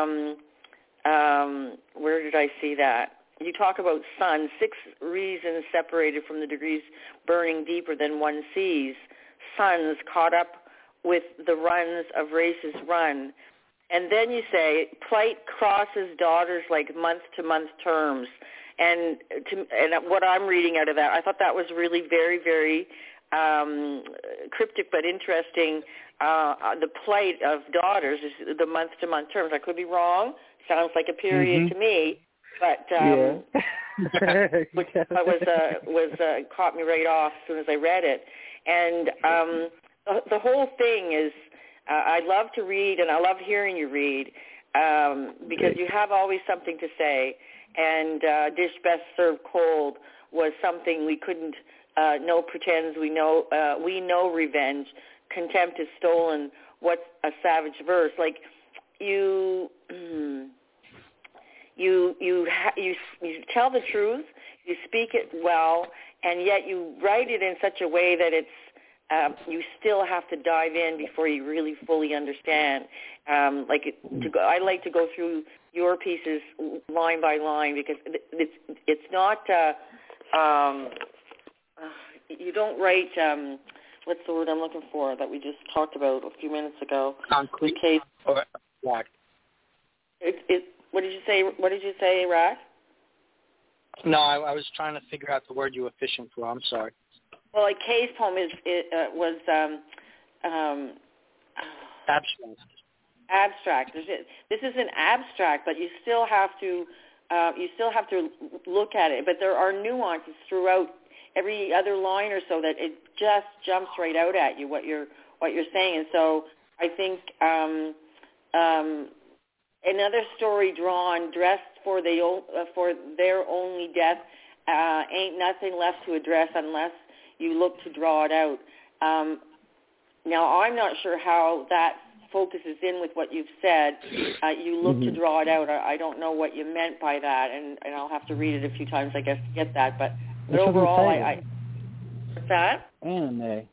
Speaker 8: where did I see that? You talk about sun, 6 reasons separated from the degrees burning deeper than one sees. Suns caught up with the runs of races run. And then you say, plight crosses daughters like month-to-month terms. And what I'm reading out of that, I thought that was really very, very cryptic but interesting. The plight of daughters is the month-to-month terms. I could be wrong. Sounds like a period to me. But which was caught me right off as soon as I read it, and the whole thing is I love to read and I love hearing you read because you have always something to say. And dish best served cold was something we couldn't. No pretends we know revenge. Contempt is stolen. What's a savage verse? Like you. You tell the truth, you speak it well, and yet you write it in such a way that it's you still have to dive in before you really fully understand. I like to go through your pieces line by line because it's not you don't write what's the word I'm looking for that we just talked about a few minutes ago?
Speaker 6: Concrete.
Speaker 8: What did you say? What did you say, Rat?
Speaker 6: No, I was trying to figure out the word you were fishing for. I'm sorry.
Speaker 8: Well, like Kay's poem was
Speaker 6: abstract.
Speaker 8: Abstract. This is an abstract, but you still have to look at it. But there are nuances throughout every other line or so that it just jumps right out at you what you're saying. And so I think. Another story drawn, dressed for their only death, ain't nothing left to address unless you look to draw it out. Now, I'm not sure how that focuses in with what you've said. You look to draw it out. I don't know what you meant by that, and I'll have to read it a few times, I guess, to get that. But overall, what's that?
Speaker 9: Anime.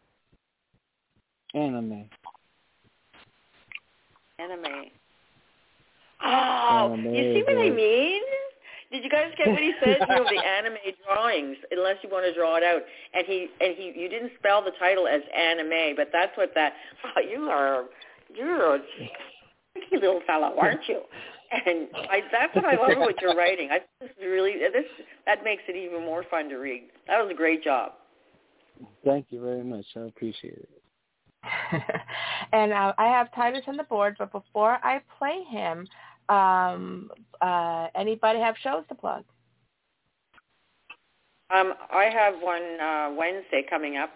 Speaker 8: Oh, you see what I mean? Did you guys get what he said? The anime drawings, unless you want to draw it out. And you didn't spell the title as anime, but that's what that. Oh, you're a tricky little fellow, aren't you? And that's what I love about your writing. I think that makes it even more fun to read. That was a great job.
Speaker 9: Thank you very much. I appreciate it.
Speaker 4: And I have Titus on the board, but before I play him, anybody have shows to plug?
Speaker 8: I have one Wednesday coming up.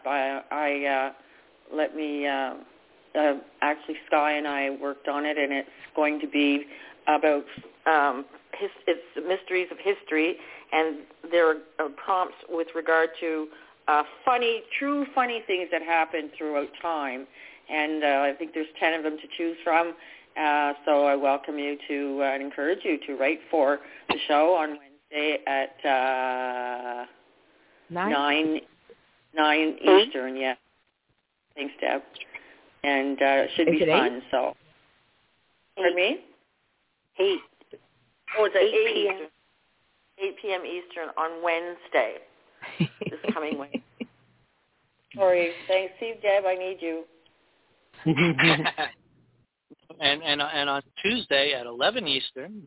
Speaker 8: Actually Sky and I worked on it, and it's going to be about it's mysteries of history, and there are prompts with regard to true funny things that happen throughout time, and I think there's 10 of them to choose from. So I welcome you to and encourage you to write for the show on Wednesday at 9 Eastern. Yeah, thanks, Deb. And it should be fun. So, pardon me? 8. Oh, it's at 8 Eastern. 8 p.m. Eastern on Wednesday. This coming Wednesday. Sorry. Thanks, Steve. Deb, I need you.
Speaker 6: And on Tuesday at 11 Eastern,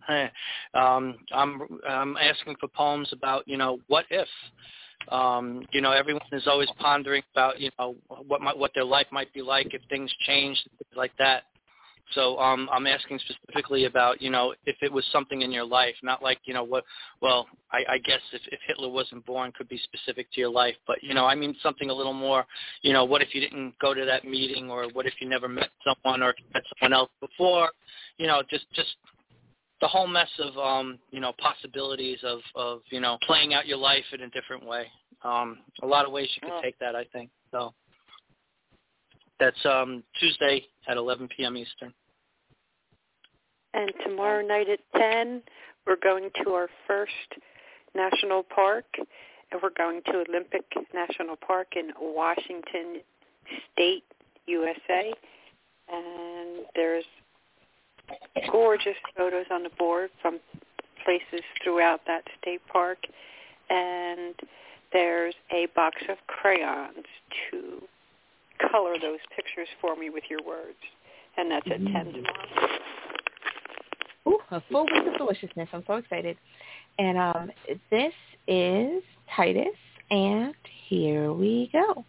Speaker 6: I'm asking for poems about what if. Everyone is always pondering about what their life might be like if things changed, like that. So I'm asking specifically about, if it was something in your life, not like, I guess if Hitler wasn't born could be specific to your life, but, I mean something a little more, what if you didn't go to that meeting, or what if you never met someone, or if you met someone else before, just the whole mess of, possibilities of playing out your life in a different way. A lot of ways you could take that, I think. So that's Tuesday at 11 p.m. Eastern.
Speaker 10: And tomorrow night at 10, we're going to our first national park, and we're going to Olympic National Park in Washington State, USA. And there's gorgeous photos on the board from places throughout that state park. And there's a box of crayons to color those pictures for me with your words. And that's at 10 tomorrow.
Speaker 4: Ooh, a full week of deliciousness. I'm so excited. And this is Titus, and here we go.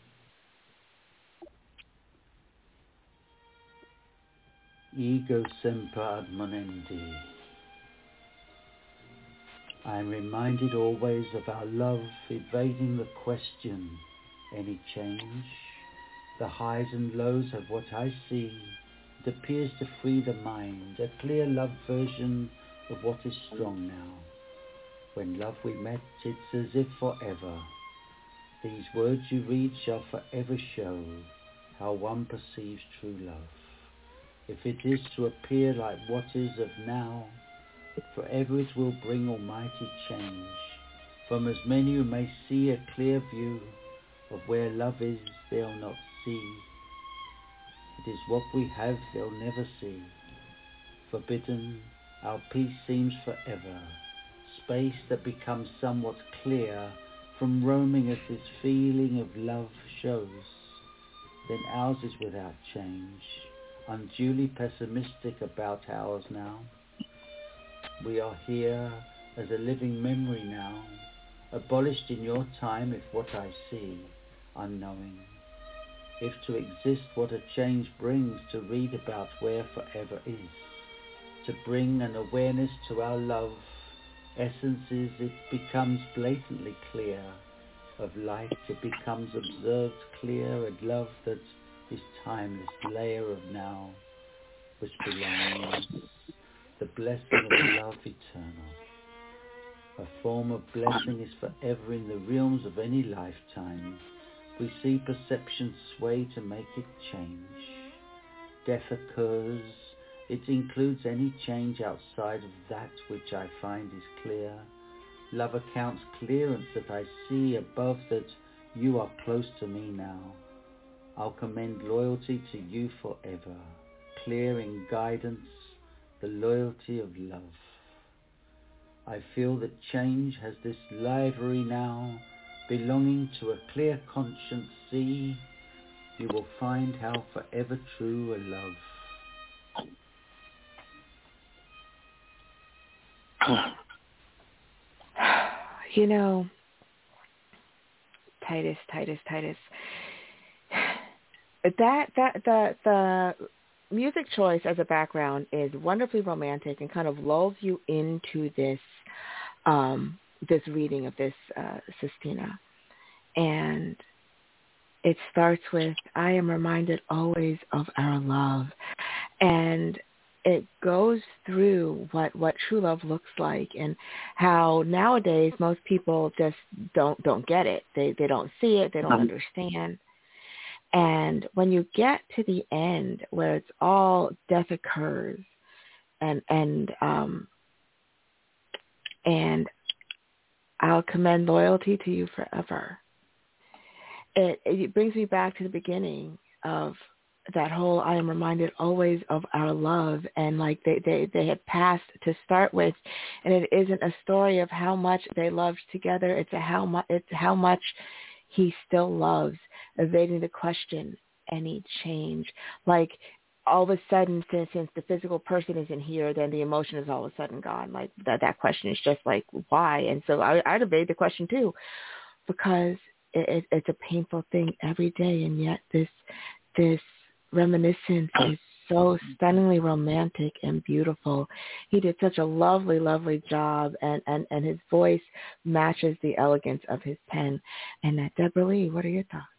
Speaker 11: Ego semper admonendi. I am reminded always of our love evading the question, any change? The highs and lows of what I see, it appears to free the mind, a clear love version of what is strong now. When love we met, it's as if forever. These words you read shall forever show how one perceives true love. If it is to appear like what is of now, forever it will bring almighty change. From as many who may see a clear view of where love is, they'll not see. It is what we have they'll never see. Forbidden, our peace seems forever. Space that becomes somewhat clear from roaming as this feeling of love shows. Then ours is without change, unduly pessimistic about ours now. We are here as a living memory now, abolished in your time if what I see, unknowing. If to exist what a change brings, to read about where forever is, to bring an awareness to our love, essences it becomes blatantly clear, of light it becomes observed clear, and love that is timeless layer of now, which belongs, the blessing of love eternal. A form of blessing is forever in the realms of any lifetime. We see perception sway to make it change. Death occurs, it includes any change outside of that which I find is clear. Love accounts clearance that I see above that you are close to me now. I'll commend loyalty to you forever, clear in guidance, the loyalty of love. I feel that change has this livery now, belonging to a clear conscience. See, you will find how forever true a love.
Speaker 4: Titus. The music choice as a background is wonderfully romantic and kind of lulls you into this this reading of this Sistina. And it starts with, I am reminded always of our love. And it goes through what true love looks like, and how nowadays most people just don't get it. They don't see it. They don't understand. And when you get to the end where it's all death occurs, and I'll commend loyalty to you forever. It brings me back to the beginning of that whole I am reminded always of our love, and like they had passed to start with, and it isn't a story of how much they loved together. It's how much he still loves, evading the question, any change. Like all of a sudden, since the physical person isn't here, then the emotion is all of a sudden gone. Like that question is just like, why? And so I'd evade the question too, because it's a painful thing every day, and yet this reminiscence is so stunningly romantic and beautiful. He did such a lovely, lovely job, and his voice matches the elegance of his pen. And Deborah Lee, what are your thoughts?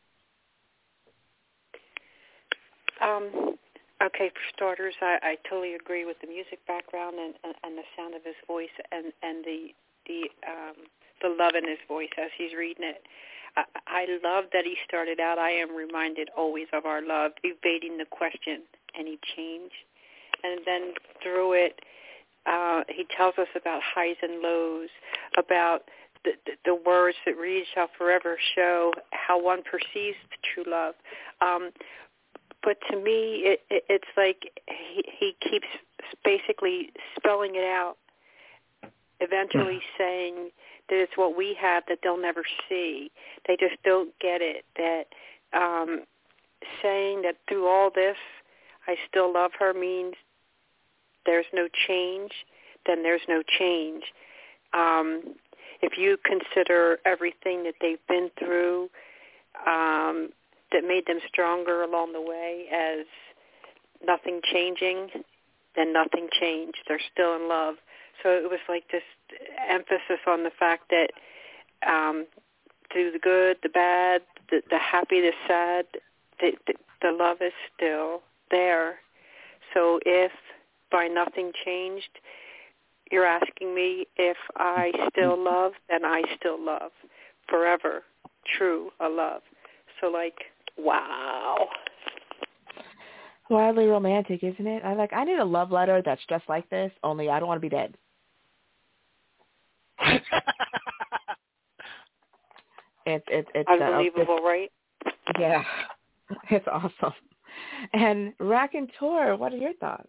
Speaker 10: Okay, for starters, I totally agree with the music background and the sound of his voice and the love in his voice as he's reading it. I love that he started out, I am reminded always of our love, evading the question, any change. And then through it, he tells us about highs and lows, about the words that read shall forever show how one perceives true love. But to me, it's like he keeps basically spelling it out, eventually saying that it's what we have that they'll never see. They just don't get it. That saying that through all this, I still love her means there's no change, then there's no change. If you consider everything that they've been through, that made them stronger along the way as nothing changing, then nothing changed. They're still in love. So it was like this emphasis on the fact that through the good, the bad, the happy, the sad, the love is still there. So if by nothing changed, you're asking me if I still love, then I still love. Forever, true, a love. So like, wow.
Speaker 4: Wildly romantic, isn't it? I need a love letter that's just like this, only I don't want to be dead. It's
Speaker 10: unbelievable, right?
Speaker 4: Yeah, it's awesome. And Raconteur, what are your thoughts?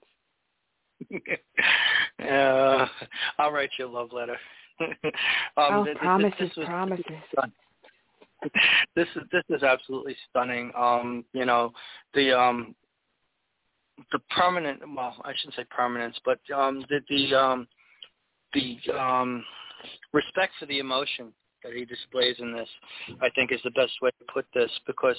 Speaker 6: I'll write you a love letter.
Speaker 4: Promises.
Speaker 6: This is absolutely stunning. The permanent, well, I shouldn't say permanence, but the respect for the emotion that he displays in this, I think, is the best way to put this, because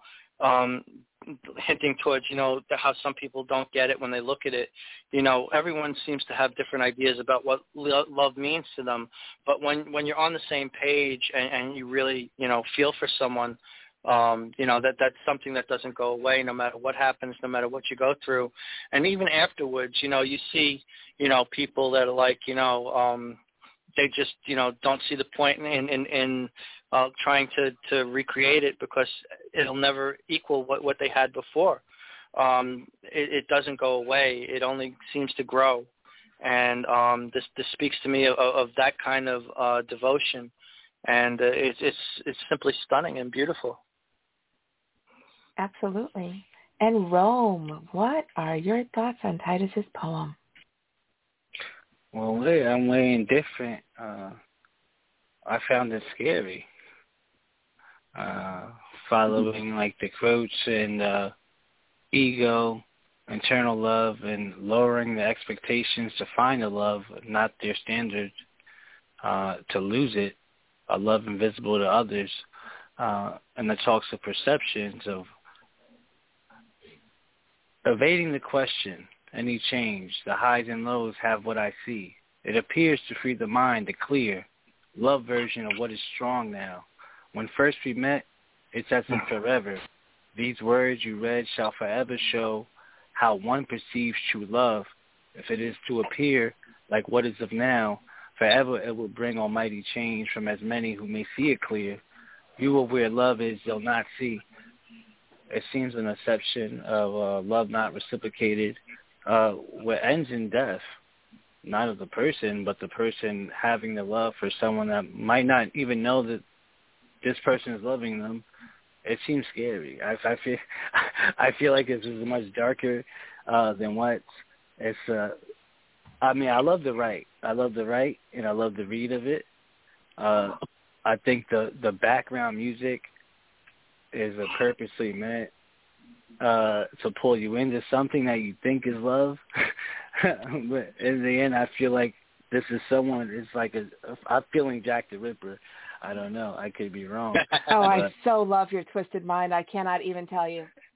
Speaker 6: hinting towards how some people don't get it when they look at it. Everyone seems to have different ideas about what love means to them, but when you're on the same page and you really feel for someone, that's something that doesn't go away no matter what happens, no matter what you go through. And even afterwards, you see people that are like they just don't see the point in trying to recreate it, because it'll never equal what they had before. It doesn't go away. It only seems to grow. And this speaks to me of that kind of devotion, and it's simply stunning and beautiful.
Speaker 4: Absolutely. And Rome, what are your thoughts on Titus's poem?
Speaker 9: Well, I'm way indifferent. I found it scary. Following like the Croach and ego, internal love, and lowering the expectations to find a love, not their standard, to lose it, a love invisible to others. And the talks of perceptions of evading the question, any change, the highs and lows have what I see. It appears to free the mind, the clear, love version of what is strong now. When first we met, it's as if forever. These words you read shall forever show how one perceives true love. If it is to appear like what is of now, forever it will bring almighty change from as many who may see it clear. You will where love is, they'll not see. It seems an exception of love not reciprocated, what ends in death, not of the person, but the person having the love for someone that might not even know that this person is loving them. It seems scary. I feel like it's much darker than what it's. I love the write. I love the write, and I love the read of it. I think the background music is purposely meant to pull you into something that you think is love. But in the end, I feel like this is someone, it's like I'm feeling Jack the Ripper. I don't know. I could be wrong.
Speaker 4: I so love your twisted mind. I cannot even tell you.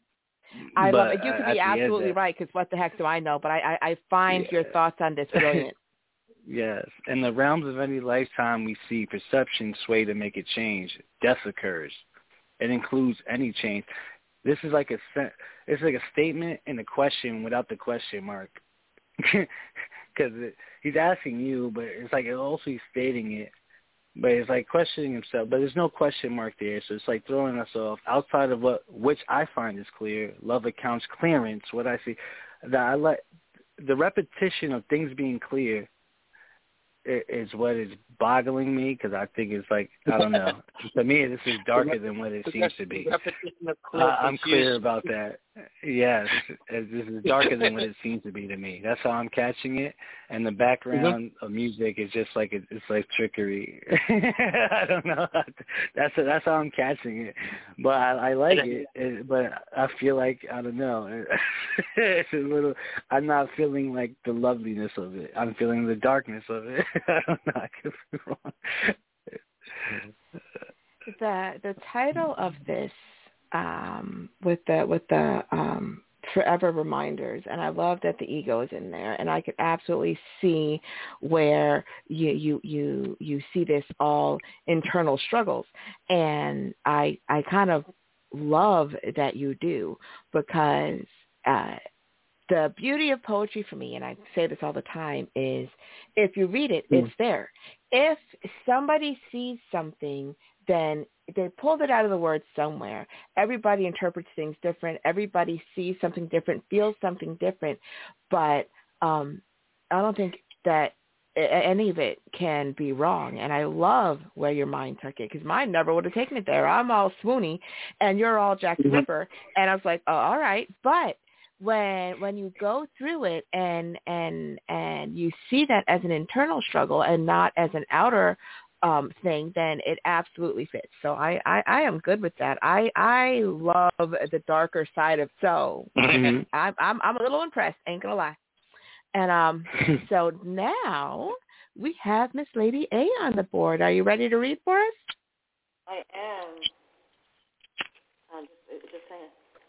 Speaker 4: I love it. You could be absolutely right, because what the heck do I know? But I find your thoughts on this brilliant.
Speaker 9: Yes. In the realms of any lifetime we see perception sway to make it change. Death occurs. It includes any change. This is like it's like a statement and a question without the question mark. Because he's asking you, but it's like also he's stating it. But it's like questioning himself. But there's no question mark there, so it's like throwing us off. Outside of which I find is clear, love accounts clearance, what I see. That I let the repetition of things being clear is what is boggling me, because I think it's like, I don't know. To me, this is darker than what it seems to be. I'm clear about that. Yes, this is darker than what it seems to be to me. That's how I'm catching it. And the background of music is just like it's like trickery. I don't know. That's how I'm catching it. But I like it. But I feel like, I don't know. It's a little. I'm not feeling like the loveliness of it. I'm feeling the darkness of it. I don't know. I could be wrong.
Speaker 4: The title of this, with the forever reminders, and I love that the ego is in there, and I could absolutely see where you see this all internal struggles, and I kind of love that you do, because the beauty of poetry for me, and I say this all the time, is if you read it, it's there. If somebody sees something, then they pulled it out of the words somewhere. Everybody interprets things different. Everybody sees something different, feels something different. But I don't think that any of it can be wrong. And I love where your mind took it, because mine never would have taken it there. I'm all swoony, and you're all Jack the Ripper. And I was like, oh, all right. But when you go through it and you see that as an internal struggle and not as an outer thing, then it absolutely fits. So I am good with that. I love the darker side of, so I'm a little impressed, ain't gonna lie. And so now we have Miss Lady A on the board. Are you ready to read for us?
Speaker 8: I am. Just saying.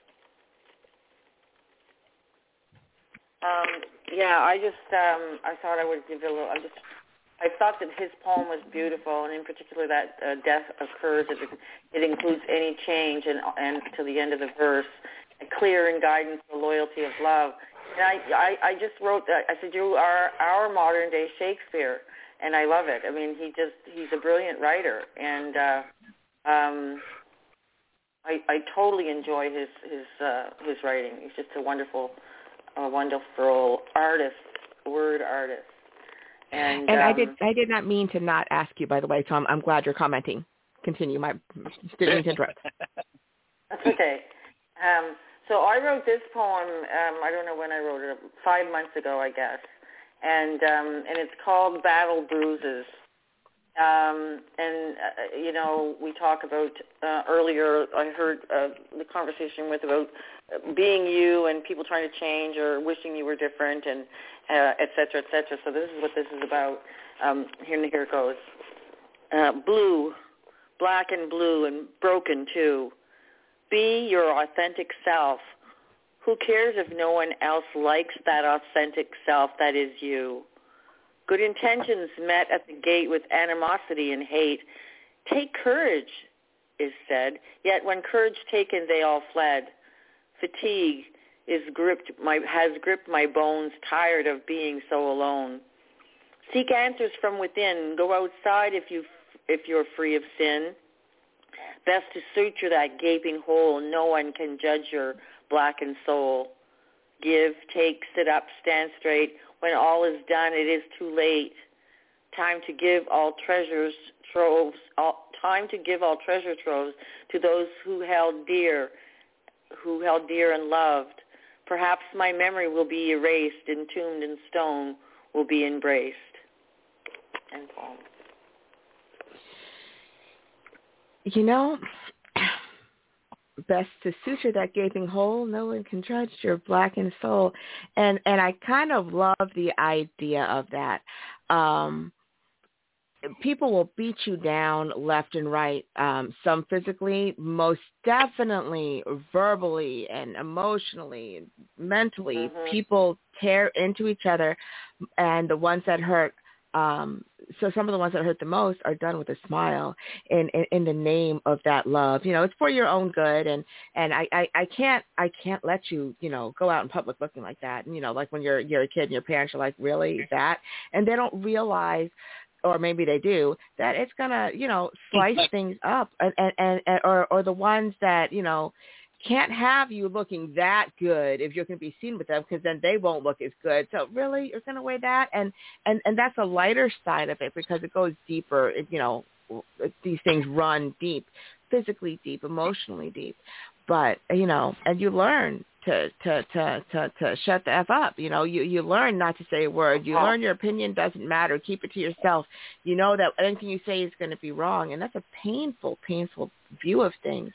Speaker 8: I thought I would give you a little. I thought that his poem was beautiful, and in particular that death occurs. It includes any change, and to the end of the verse, a clear and guidance, the loyalty of love. And I just wrote that. I said, you are our modern day Shakespeare, and I love it. I mean, he's a brilliant writer, and I totally enjoy his writing. He's just a wonderful artist, word artist. And
Speaker 4: I did not mean to not ask you, by the way, so I'm glad you're commenting. Continue. Didn't mean to interrupt.
Speaker 8: That's okay. So I wrote this poem, I don't know when I wrote it, 5 months ago, I guess. And it's called Battle Bruises. We talk about, earlier I heard the conversation about being you and people trying to change or wishing you were different, and et cetera, et cetera. So this is what this is about. Here it goes. Blue, black and blue and broken too. Be your authentic self. Who cares if no one else likes that authentic self that is you? Good intentions met at the gate with animosity and hate. Take courage, is said, yet when courage taken, they all fled. Fatigue has gripped my bones, tired of being so alone. Seek answers from within. Go outside if you're free of sin. Best to suture that gaping hole. No one can judge your blackened soul. Give, take, sit up, stand straight. When all is done, it is too late. Time to give all treasure troves to those who held dear and loved. Perhaps my memory will be erased, entombed in stone, will be embraced. End poem.
Speaker 4: Best to suture that gaping hole. No one can judge your blackened soul. And I kind of love the idea of that. people will beat you down left and right, some physically, most definitely verbally and emotionally and mentally.
Speaker 8: Mm-hmm.
Speaker 4: People tear into each other, and the ones that hurt, so some of the ones that hurt the most are done with a smile in the name of that love. It's for your own good, and I can't let you, go out in public looking like that. And, like when you're a kid and your parents are like, really, that? And they don't realize, or maybe they do, that it's gonna, slice things up, or the ones that, can't have you looking that good if you're going to be seen with them, because then they won't look as good. So really, you're going to weigh that, and that's a lighter side of it, because it goes deeper. These things run deep, physically deep, emotionally deep. But and you learn to shut the F up. You learn not to say a word. You learn your opinion doesn't matter. Keep it to yourself. You know that anything you say is going to be wrong, and that's a painful view of things.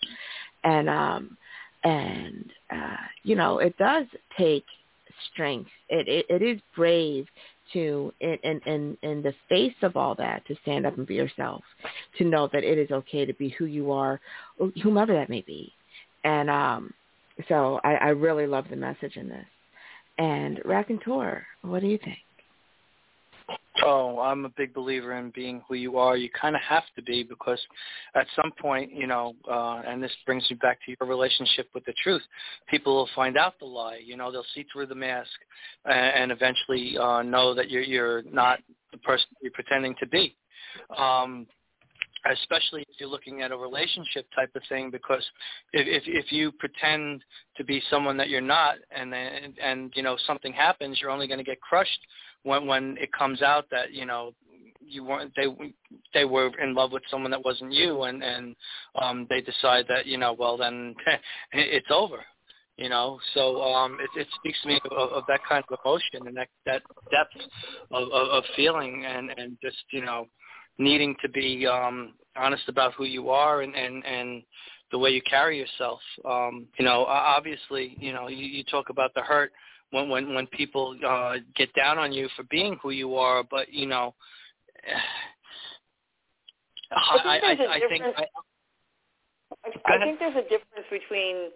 Speaker 4: And it does take strength. It is brave to, in the face of all that, to stand up and be yourself, to know that it is okay to be who you are, whomever that may be. And so I really love the message in this. And Raconteur, what do you think?
Speaker 6: Oh, I'm a big believer in being who you are. You kind of have to be, because at some point, and this brings me back to your relationship with the truth, people will find out the lie. They'll see through the mask and eventually know that you're not the person you're pretending to be. Especially if you're looking at a relationship type of thing, because if you pretend to be someone that you're not, and something happens, you're only going to get crushed when it comes out that you weren't, they were in love with someone that wasn't you, and they decide that well, then it's over. So it speaks to me of that kind of emotion and that depth of feeling, and just needing to be honest about who you are and the way you carry yourself. Obviously, you talk about the hurt when people get down on you for being who you are, but I
Speaker 8: think there's a difference between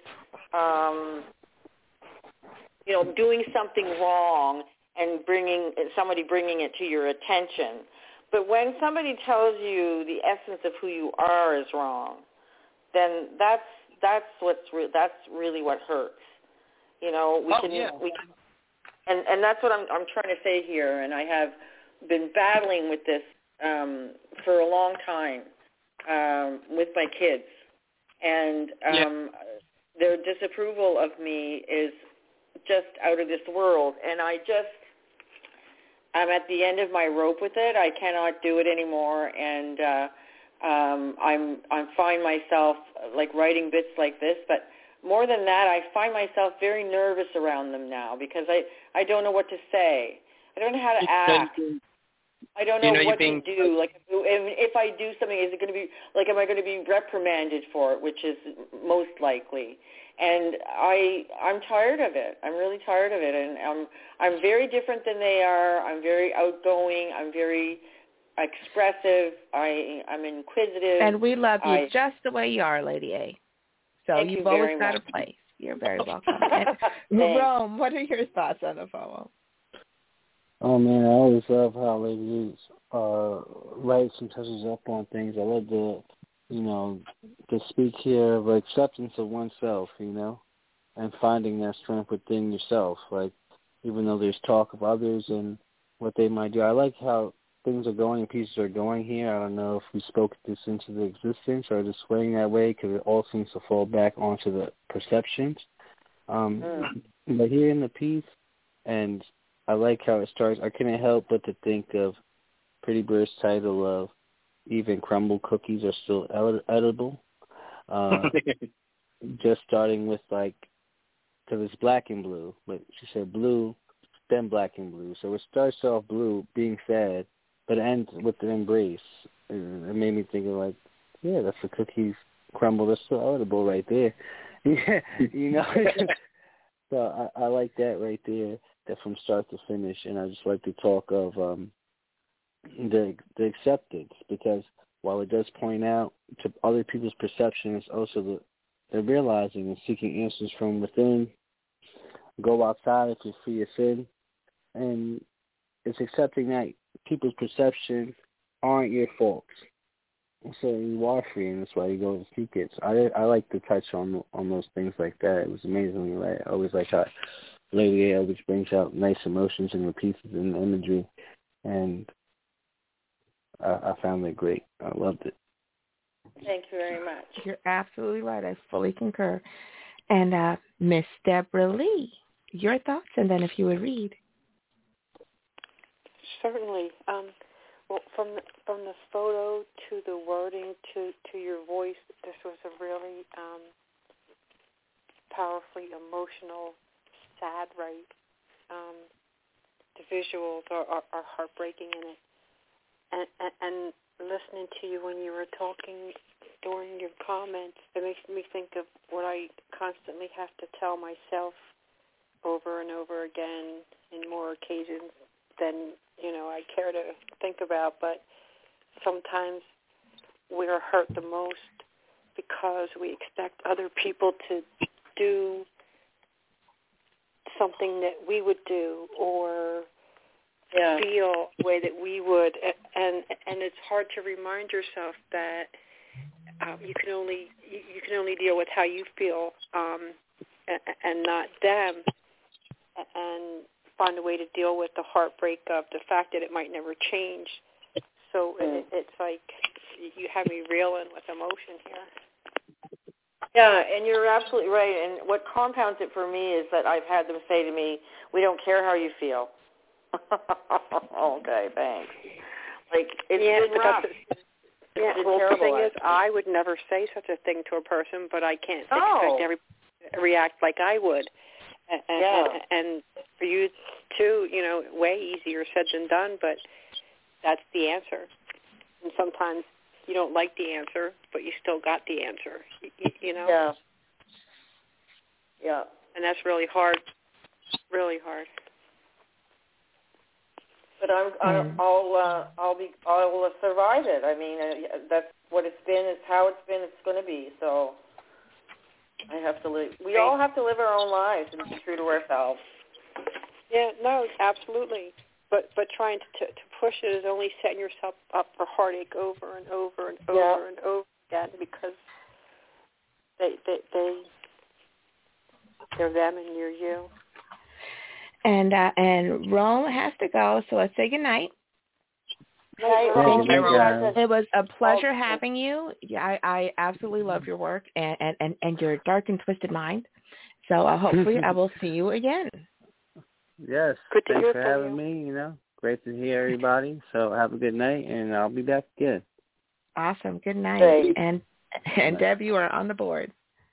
Speaker 8: doing something wrong and somebody bringing it to your attention. But when somebody tells you the essence of who you are is wrong, then that's really what hurts. And that's what I'm trying to say here. And I have been battling with this for a long time with my kids, and their disapproval of me is just out of this world. And I'm at the end of my rope with it. I cannot do it anymore, and I find myself like writing bits like this. But more than that, I find myself very nervous around them now, because I don't know what to say. I don't know how to act. I don't know what to do. Like, if I do something, is it going to be like, am I going to be reprimanded for it, which is most likely? And I'm tired of it. I'm really tired of it, and I'm very different than they are. I'm very outgoing. I'm very expressive. I'm inquisitive.
Speaker 4: And we love you just the way you are, Lady A. So you've always got a place. You're very welcome. Rome, what are your thoughts on the poem?
Speaker 9: Oh man, I always love how Lady writes and touches up on things. I love the speak here of acceptance of oneself, and finding that strength within yourself. Like, even though there's talk of others and what they might do, I like how things are going and pieces are going here. I don't know if we spoke this into the existence or just swaying that way, because it all seems to fall back onto the perceptions. But here in the piece, and I like how it starts, I couldn't help but to think of Pretty Bird's title of Even Crumbled Cookies Are Still Edible. Just starting with, because it's black and blue, but she said blue, then black and blue. So it starts off blue, being sad, but it ends with an embrace. It made me think of, that's the cookies crumbled, they're still edible right there. So I like that right there, that from start to finish. And I just like to talk of the acceptance, because while it does point out to other people's perception, it's also the realizing and seeking answers from within. Go outside if you're free of sin, and it's accepting that people's perception aren't your faults. So you are free, and that's why you go to seek it. So I like to touch on those things like that. It was amazingly right. I always like how Lady A always brings out nice emotions and repeats it in the imagery, and I found it great. I loved it.
Speaker 8: Thank you very much.
Speaker 4: You're absolutely right. I fully concur. And Miss Deborah Lee, your thoughts, and then if you would read.
Speaker 10: Certainly. Well, from the photo to the wording to your voice, this was a really powerfully emotional, sad write. The visuals are heartbreaking in it. And listening to you when you were talking during your comments, it makes me think of what I constantly have to tell myself over and over again in more occasions than, I care to think about. But sometimes we're hurt the most because we expect other people to do something that we would do or feel the way that we would, and it's hard to remind yourself that you can only deal with how you feel, and not them, and find a way to deal with the heartbreak of the fact that it might never change. So it's like you have me reeling with emotion here.
Speaker 8: Yeah, and you're absolutely right. And what compounds it for me is that I've had them say to me, "We don't care how you feel." Okay, thanks. Like, it's been rough.
Speaker 10: The thing is, I would never say such a thing to a person, but I can't expect everybody to react like I would. And for you too, way easier said than done, but that's the answer. And sometimes you don't like the answer, but you still got the answer,
Speaker 8: Yeah. Yeah.
Speaker 10: And that's really hard. Really hard.
Speaker 8: But I'll survive it. I mean, that's what it's been. It's how it's been. It's going to be. So I have to live. We all have to live our own lives and be true to ourselves.
Speaker 10: Yeah. No. Absolutely. But trying to push it is only setting yourself up for heartache over and over and over and over again, because they're them and you're you.
Speaker 4: And Rome has to go, so let's say goodnight.
Speaker 8: Thank you.
Speaker 4: It was a pleasure having you. Yeah, I absolutely love your work and your dark and twisted mind. So hopefully I will see you again.
Speaker 9: Yes.
Speaker 10: Good to
Speaker 9: Thanks
Speaker 10: hear
Speaker 9: for having me. Great to hear everybody. So have a good night, and I'll be back again.
Speaker 4: Awesome. Good night.
Speaker 8: Great.
Speaker 4: And Deb, you are on the board.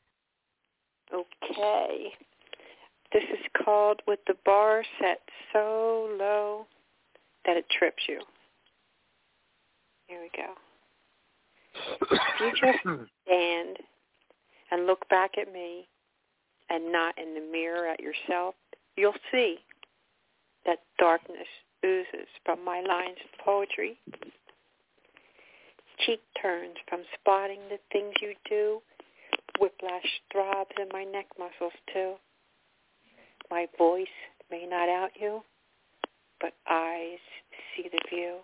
Speaker 10: Okay. This is called With the Bar Set So Low That It Trips You. Here we go. If you just stand and look back at me and not in the mirror at yourself, you'll see that darkness oozes from my lines of poetry. Cheek turns from spotting the things you do. Whiplash throbs in my neck muscles too. My voice may not out you, but eyes see the view.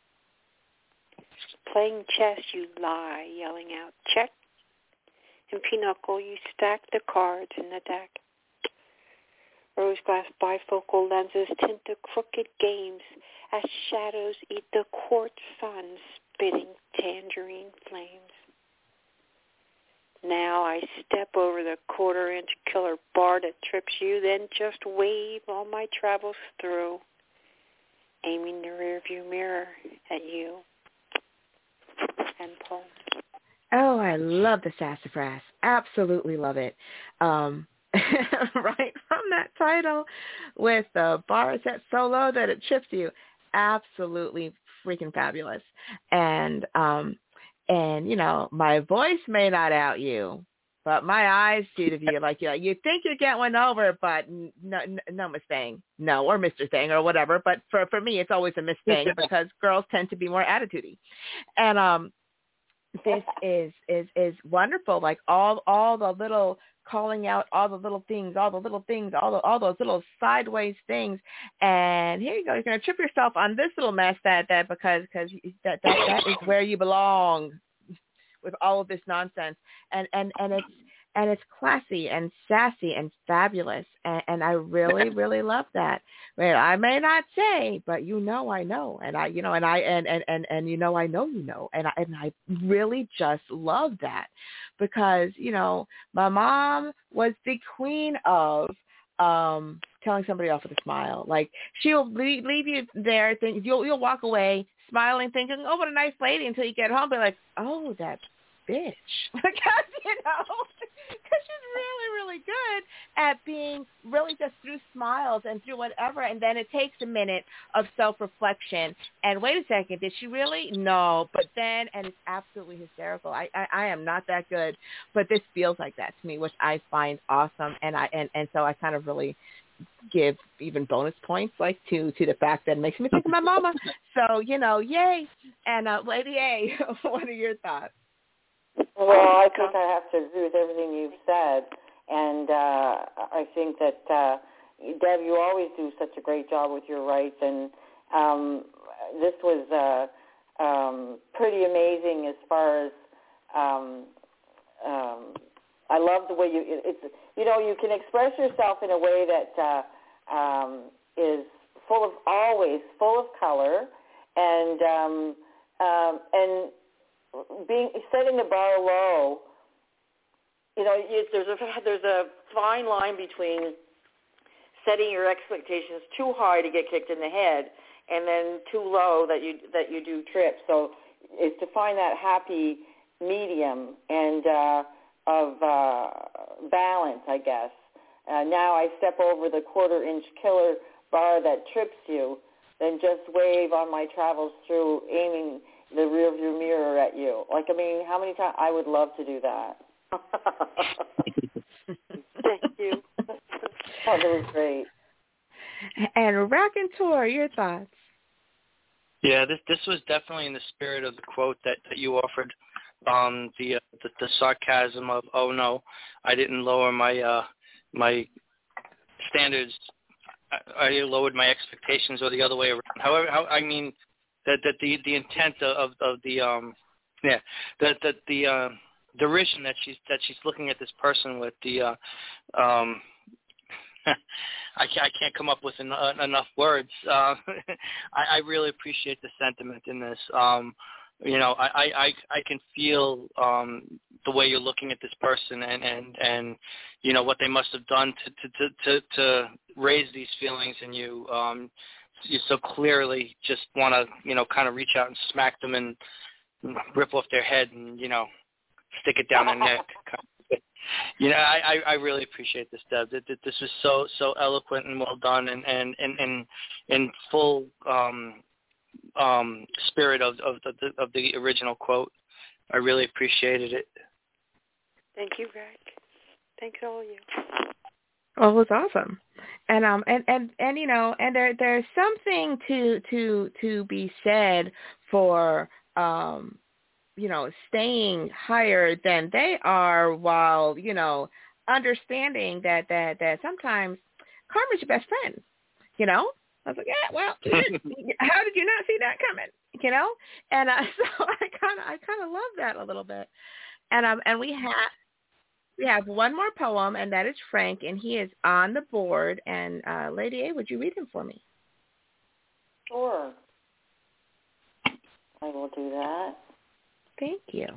Speaker 10: Playing chess, you lie, yelling out, check. In pinochle, you stack the cards in the deck. Rose glass bifocal lenses tint the crooked games as shadows eat the quartz sun, spitting tangerine flames. Now I step over the quarter-inch killer bar that trips you, then just wave all my travels through, aiming the rearview mirror at you. End poem.
Speaker 4: Oh, I love the sassafras. Absolutely love it. Right from that title, with the bar set so low that it trips you. Absolutely freaking fabulous. And my voice may not out you, but my eyes see the view. Like, you think you're getting one over, but no Miss Thing, no, or Mr. Thing or whatever. But for me, it's always a Miss Thing because girls tend to be more attitude-y. And this is wonderful. Like all the little calling out, all the little things, all those little sideways things. And here you go. You're going to trip yourself on this little mess that because that is where you belong with all of this nonsense. And it's classy and sassy and fabulous. And I really, really love that. Well, I may not say, but I know. And I know. And I really just love that because, my mom was the queen of telling somebody off with a smile. Like, she'll leave you there, you'll walk away smiling, thinking, oh, what a nice lady, until you get home, be like, oh, that bitch. Because, because she's really, really good at being really just through smiles and through whatever. And then it takes a minute of self-reflection. And wait a second, did she really? No. But then, and it's absolutely hysterical. I am not that good, but this feels like that to me, which I find awesome. And so I kind of really give even bonus points to the fact that it makes me think of my mama. So, yay. And Lady A, what are your thoughts?
Speaker 8: Well, I think I have to agree with everything you've said, and I think that, Deb, you always do such a great job with your rights, and this was pretty amazing as far as, I love the way you can express yourself in a way that is always full of color, and setting the bar low, there's a fine line between setting your expectations too high to get kicked in the head, and then too low that you do trip. So it's to find that happy medium and of balance, I guess. Now I step over the 1/4-inch killer bar that trips you, then just wave on my travels through, aiming the rearview mirror at you. Like, how many times? I would love to do that. Thank you. That was great.
Speaker 4: And Raconteur, your thoughts?
Speaker 6: Yeah, this was definitely in the spirit of the quote that you offered. The sarcasm of, oh no, I didn't lower my my standards. I lowered my expectations, or the other way around. However, that the intent of the the derision that she's looking at this person with, the I can't come up with enough words. I really appreciate the sentiment in this. I can feel the way you're looking at this person, and what they must have done to raise these feelings in you. You so clearly just want to kind of reach out and smack them and rip off their head and stick it down their neck. I really appreciate this, Deb. This was so eloquent and well done, and in full spirit of the original quote. I really appreciated it.
Speaker 10: Thank you, Greg. Thanks all of you.
Speaker 4: Well, it was awesome, and there's something to be said for staying higher than they are, while understanding that sometimes karma's your best friend. I was like, yeah, well, how did you not see that coming? And so I kind of love that a little bit. And we have one more poem, and that is Frank, and he is on the board. And Lady A, would you read him for me?
Speaker 8: Sure. I will do that.
Speaker 4: Thank you.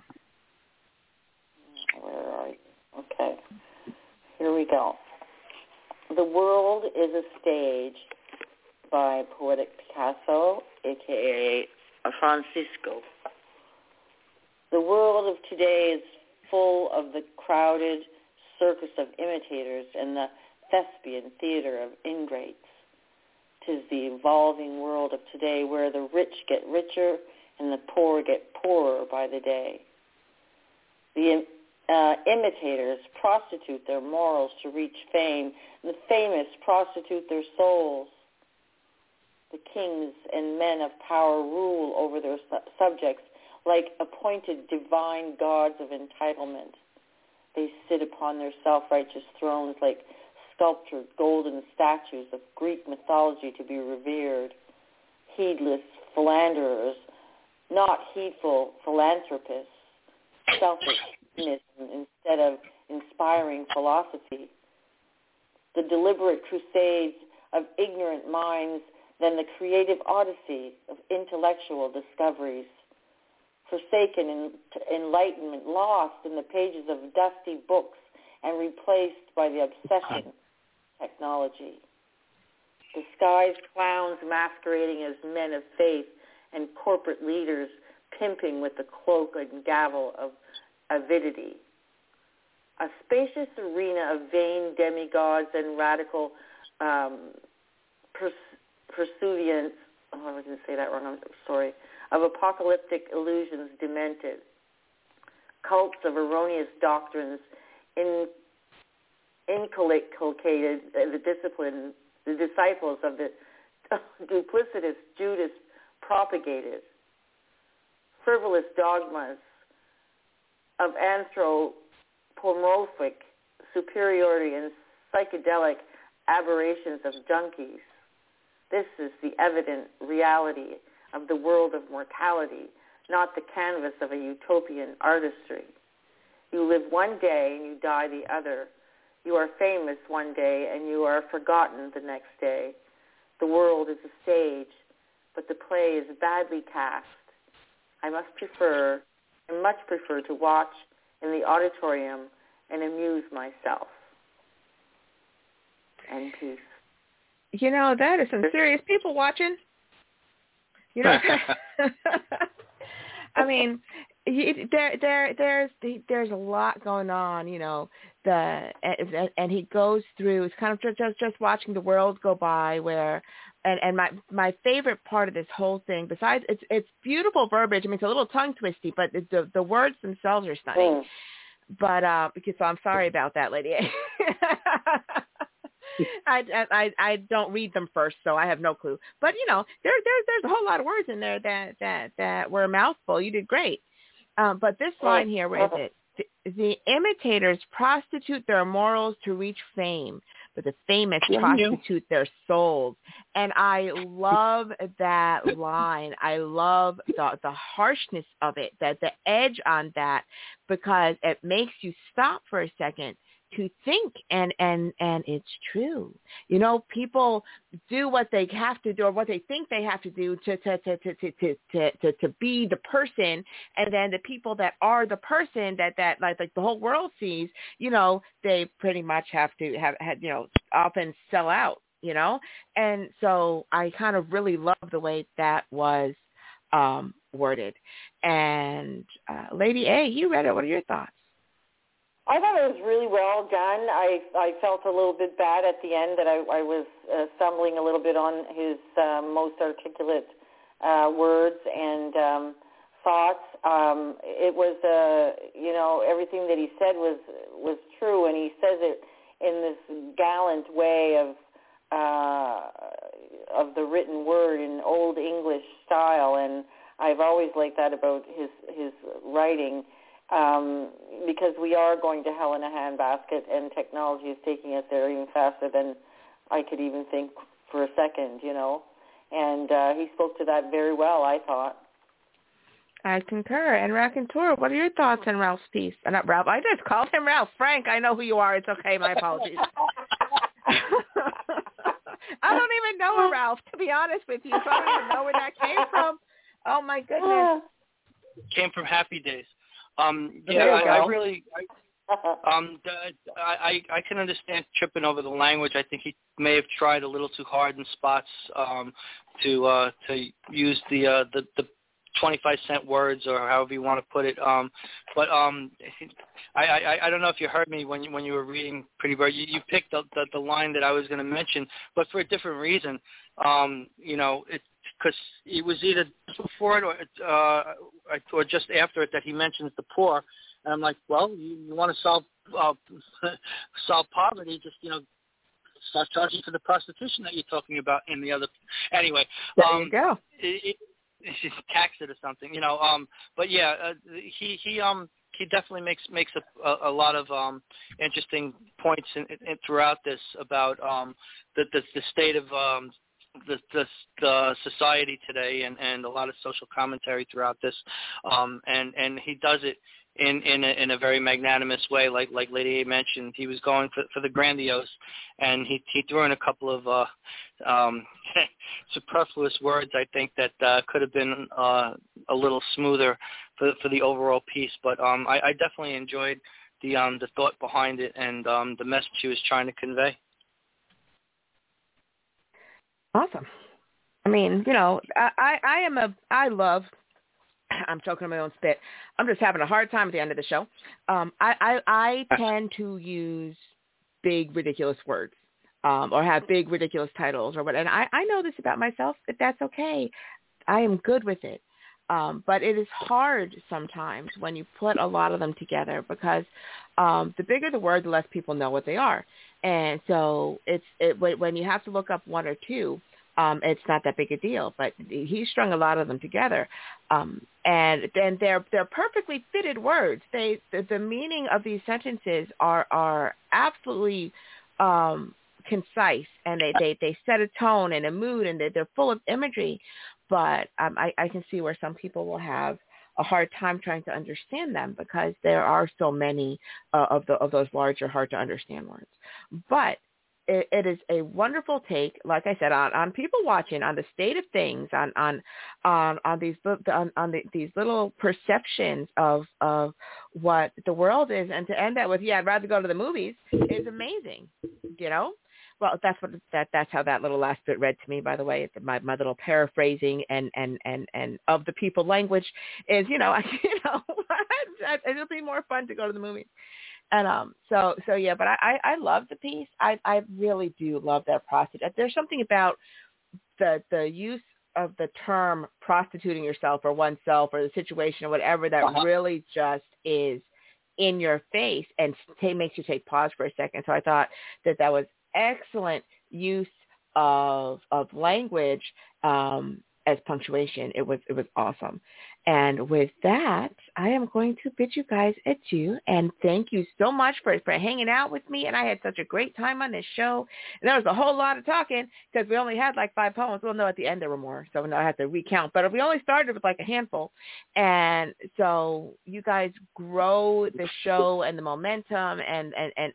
Speaker 8: Where are you? Okay. Here we go. The World is a Stage by Poetic Picasso, a.k.a. Francisco. The world of today is full of the crowded circus of imitators and the thespian theater of ingrates. 'Tis the evolving world of today where the rich get richer and the poor get poorer by the day. The imitators prostitute their morals to reach fame. The famous prostitute their souls. The kings and men of power rule over their subjects like appointed divine gods of entitlement. They sit upon their self-righteous thrones like sculptured golden statues of Greek mythology to be revered. Heedless philanderers, not heedful philanthropists. Selfishness instead of inspiring philosophy. The deliberate crusades of ignorant minds than the creative odyssey of intellectual discoveries. Forsaken enlightenment lost in the pages of dusty books and replaced by the obsession of technology. Disguised clowns masquerading as men of faith and corporate leaders pimping with the cloak and gavel of avidity. A spacious arena of vain demigods and radical pursuance, I was going to say that wrong, I'm sorry, of apocalyptic illusions demented. Cults of erroneous doctrines inculcated the disciples of the duplicitous Judas propagated. Frivolous dogmas of anthropomorphic superiority and psychedelic aberrations of junkies. This is the evident reality of the world of mortality, not the canvas of a utopian artistry. You live one day and you die the other. You are famous one day and you are forgotten the next day. The world is a stage, but the play is badly cast. I much prefer to watch in the auditorium and amuse myself. And peace.
Speaker 4: You know, that is some serious people watching. You know, I mean, there's a lot going on. You know, and he goes through. It's kind of just watching the world go by. And my favorite part of this whole thing, besides it's beautiful verbiage. I mean, it's a little tongue twisty, but the words themselves are stunning. But so I'm sorry about that, Lady A. I don't read them first, so I have no clue. But you know, there's a whole lot of words in there that were a mouthful. You did great. But this line here, where is it? The imitators prostitute their morals to reach fame, but the famous prostitute their souls. And I love that line. I love the harshness of it, that the edge on that, because it makes you stop for a second to think, and it's true. You know, people do what they have to do, or what they think they have to do to be the person, and then the people that are the person that like the whole world sees, you know, they pretty much have you know, often sell out, you know. And so I kind of really love the way that was worded. And Lady A, you read it. What are your thoughts?
Speaker 8: I thought it was really well done. I felt a little bit bad at the end that I was stumbling a little bit on his most articulate words and thoughts. It was, you know, everything that he said was true, and he says it in this gallant way of the written word in Old English style, and I've always liked that about his writing. Because we are going to hell in a handbasket, and technology is taking us there even faster than I could even think for a second, you know. And he spoke to that very well, I thought.
Speaker 4: I concur. And Raconteur, what are your thoughts on Ralph's piece? Not Ralph. I just called him Ralph. Frank, I know who you are. It's okay. My apologies. I don't even know a Ralph, to be honest with you. So I don't even know where that came from. Oh, my goodness.
Speaker 6: Came from Happy Days. I can understand tripping over the language. I think he may have tried a little too hard in spots to use the 25-cent words, or however you want to put it. But I don't know if you heard me when you were reading Pretty Bird. You picked the line that I was going to mention, but for a different reason. You know, because it was either just before it or just after it that he mentions the poor, And I'm like, well, you want to solve poverty, just, start charging for the prostitution that you're talking about in the other. Anyway,
Speaker 4: there you go.
Speaker 6: Just tax it or something, But yeah, he definitely makes a lot of interesting points in throughout this about the state of the society today, and a lot of social commentary throughout this, and he does it in a very magnanimous way, like Lady A mentioned. He was going for the grandiose, and he threw in a couple of superfluous words, I think, that could have been a little smoother for the overall piece. But I definitely enjoyed the thought behind it and the message he was trying to convey.
Speaker 4: Awesome. I mean, I'm choking on my own spit. I'm just having a hard time at the end of the show. I tend to use big, ridiculous words or have big, ridiculous titles or what. And I know this about myself, but that's okay. I am good with it. But it is hard sometimes when you put a lot of them together because the bigger the word, the less people know what they are. And so when you have to look up one or two, it's not that big a deal, but he strung a lot of them together. And then they're perfectly fitted words. The meaning of these sentences are absolutely concise, and they set a tone and a mood, and they're full of imagery. But I can see where some people will have a hard time trying to understand them because there are so many of those larger, hard to understand words. But it is a wonderful take, like I said, on people watching, on the state of things, on these little perceptions of what the world is, and to end that with, I'd rather go to the movies is amazing, Well, that's how that little last bit read to me. By the way, it's my little paraphrasing and of the people language is, it'll be more fun to go to the movies. And so yeah, but I love the piece. I really do love that prostitute. There's something about the use of the term prostituting yourself or oneself or the situation or whatever that really just is in your face and makes you take pause for a second. So I thought that was excellent use of language as punctuation. It was awesome. And with that, I am going to bid you guys adieu. And thank you so much for hanging out with me. And I had such a great time on this show. And there was a whole lot of talking because we only had like 5 poems. Well, no, at the end there were more. So now I have to recount. But we only started with like a handful. And so you guys grow the show and the momentum and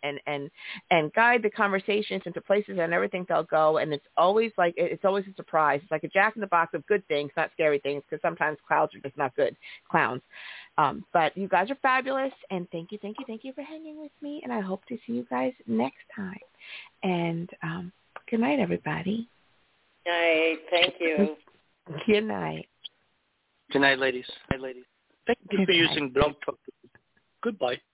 Speaker 4: guide the conversations into places and everything they'll go. And it's always a surprise. It's like a jack in the box of good things, not scary things, because sometimes clouds are just not good clowns. But you guys are fabulous, and thank you for hanging with me, and I hope to see you guys next time. And good night, everybody.
Speaker 8: Good night. Thank you.
Speaker 4: Good night.
Speaker 6: Good night, ladies. Thank you for using Blog Talk. Goodbye.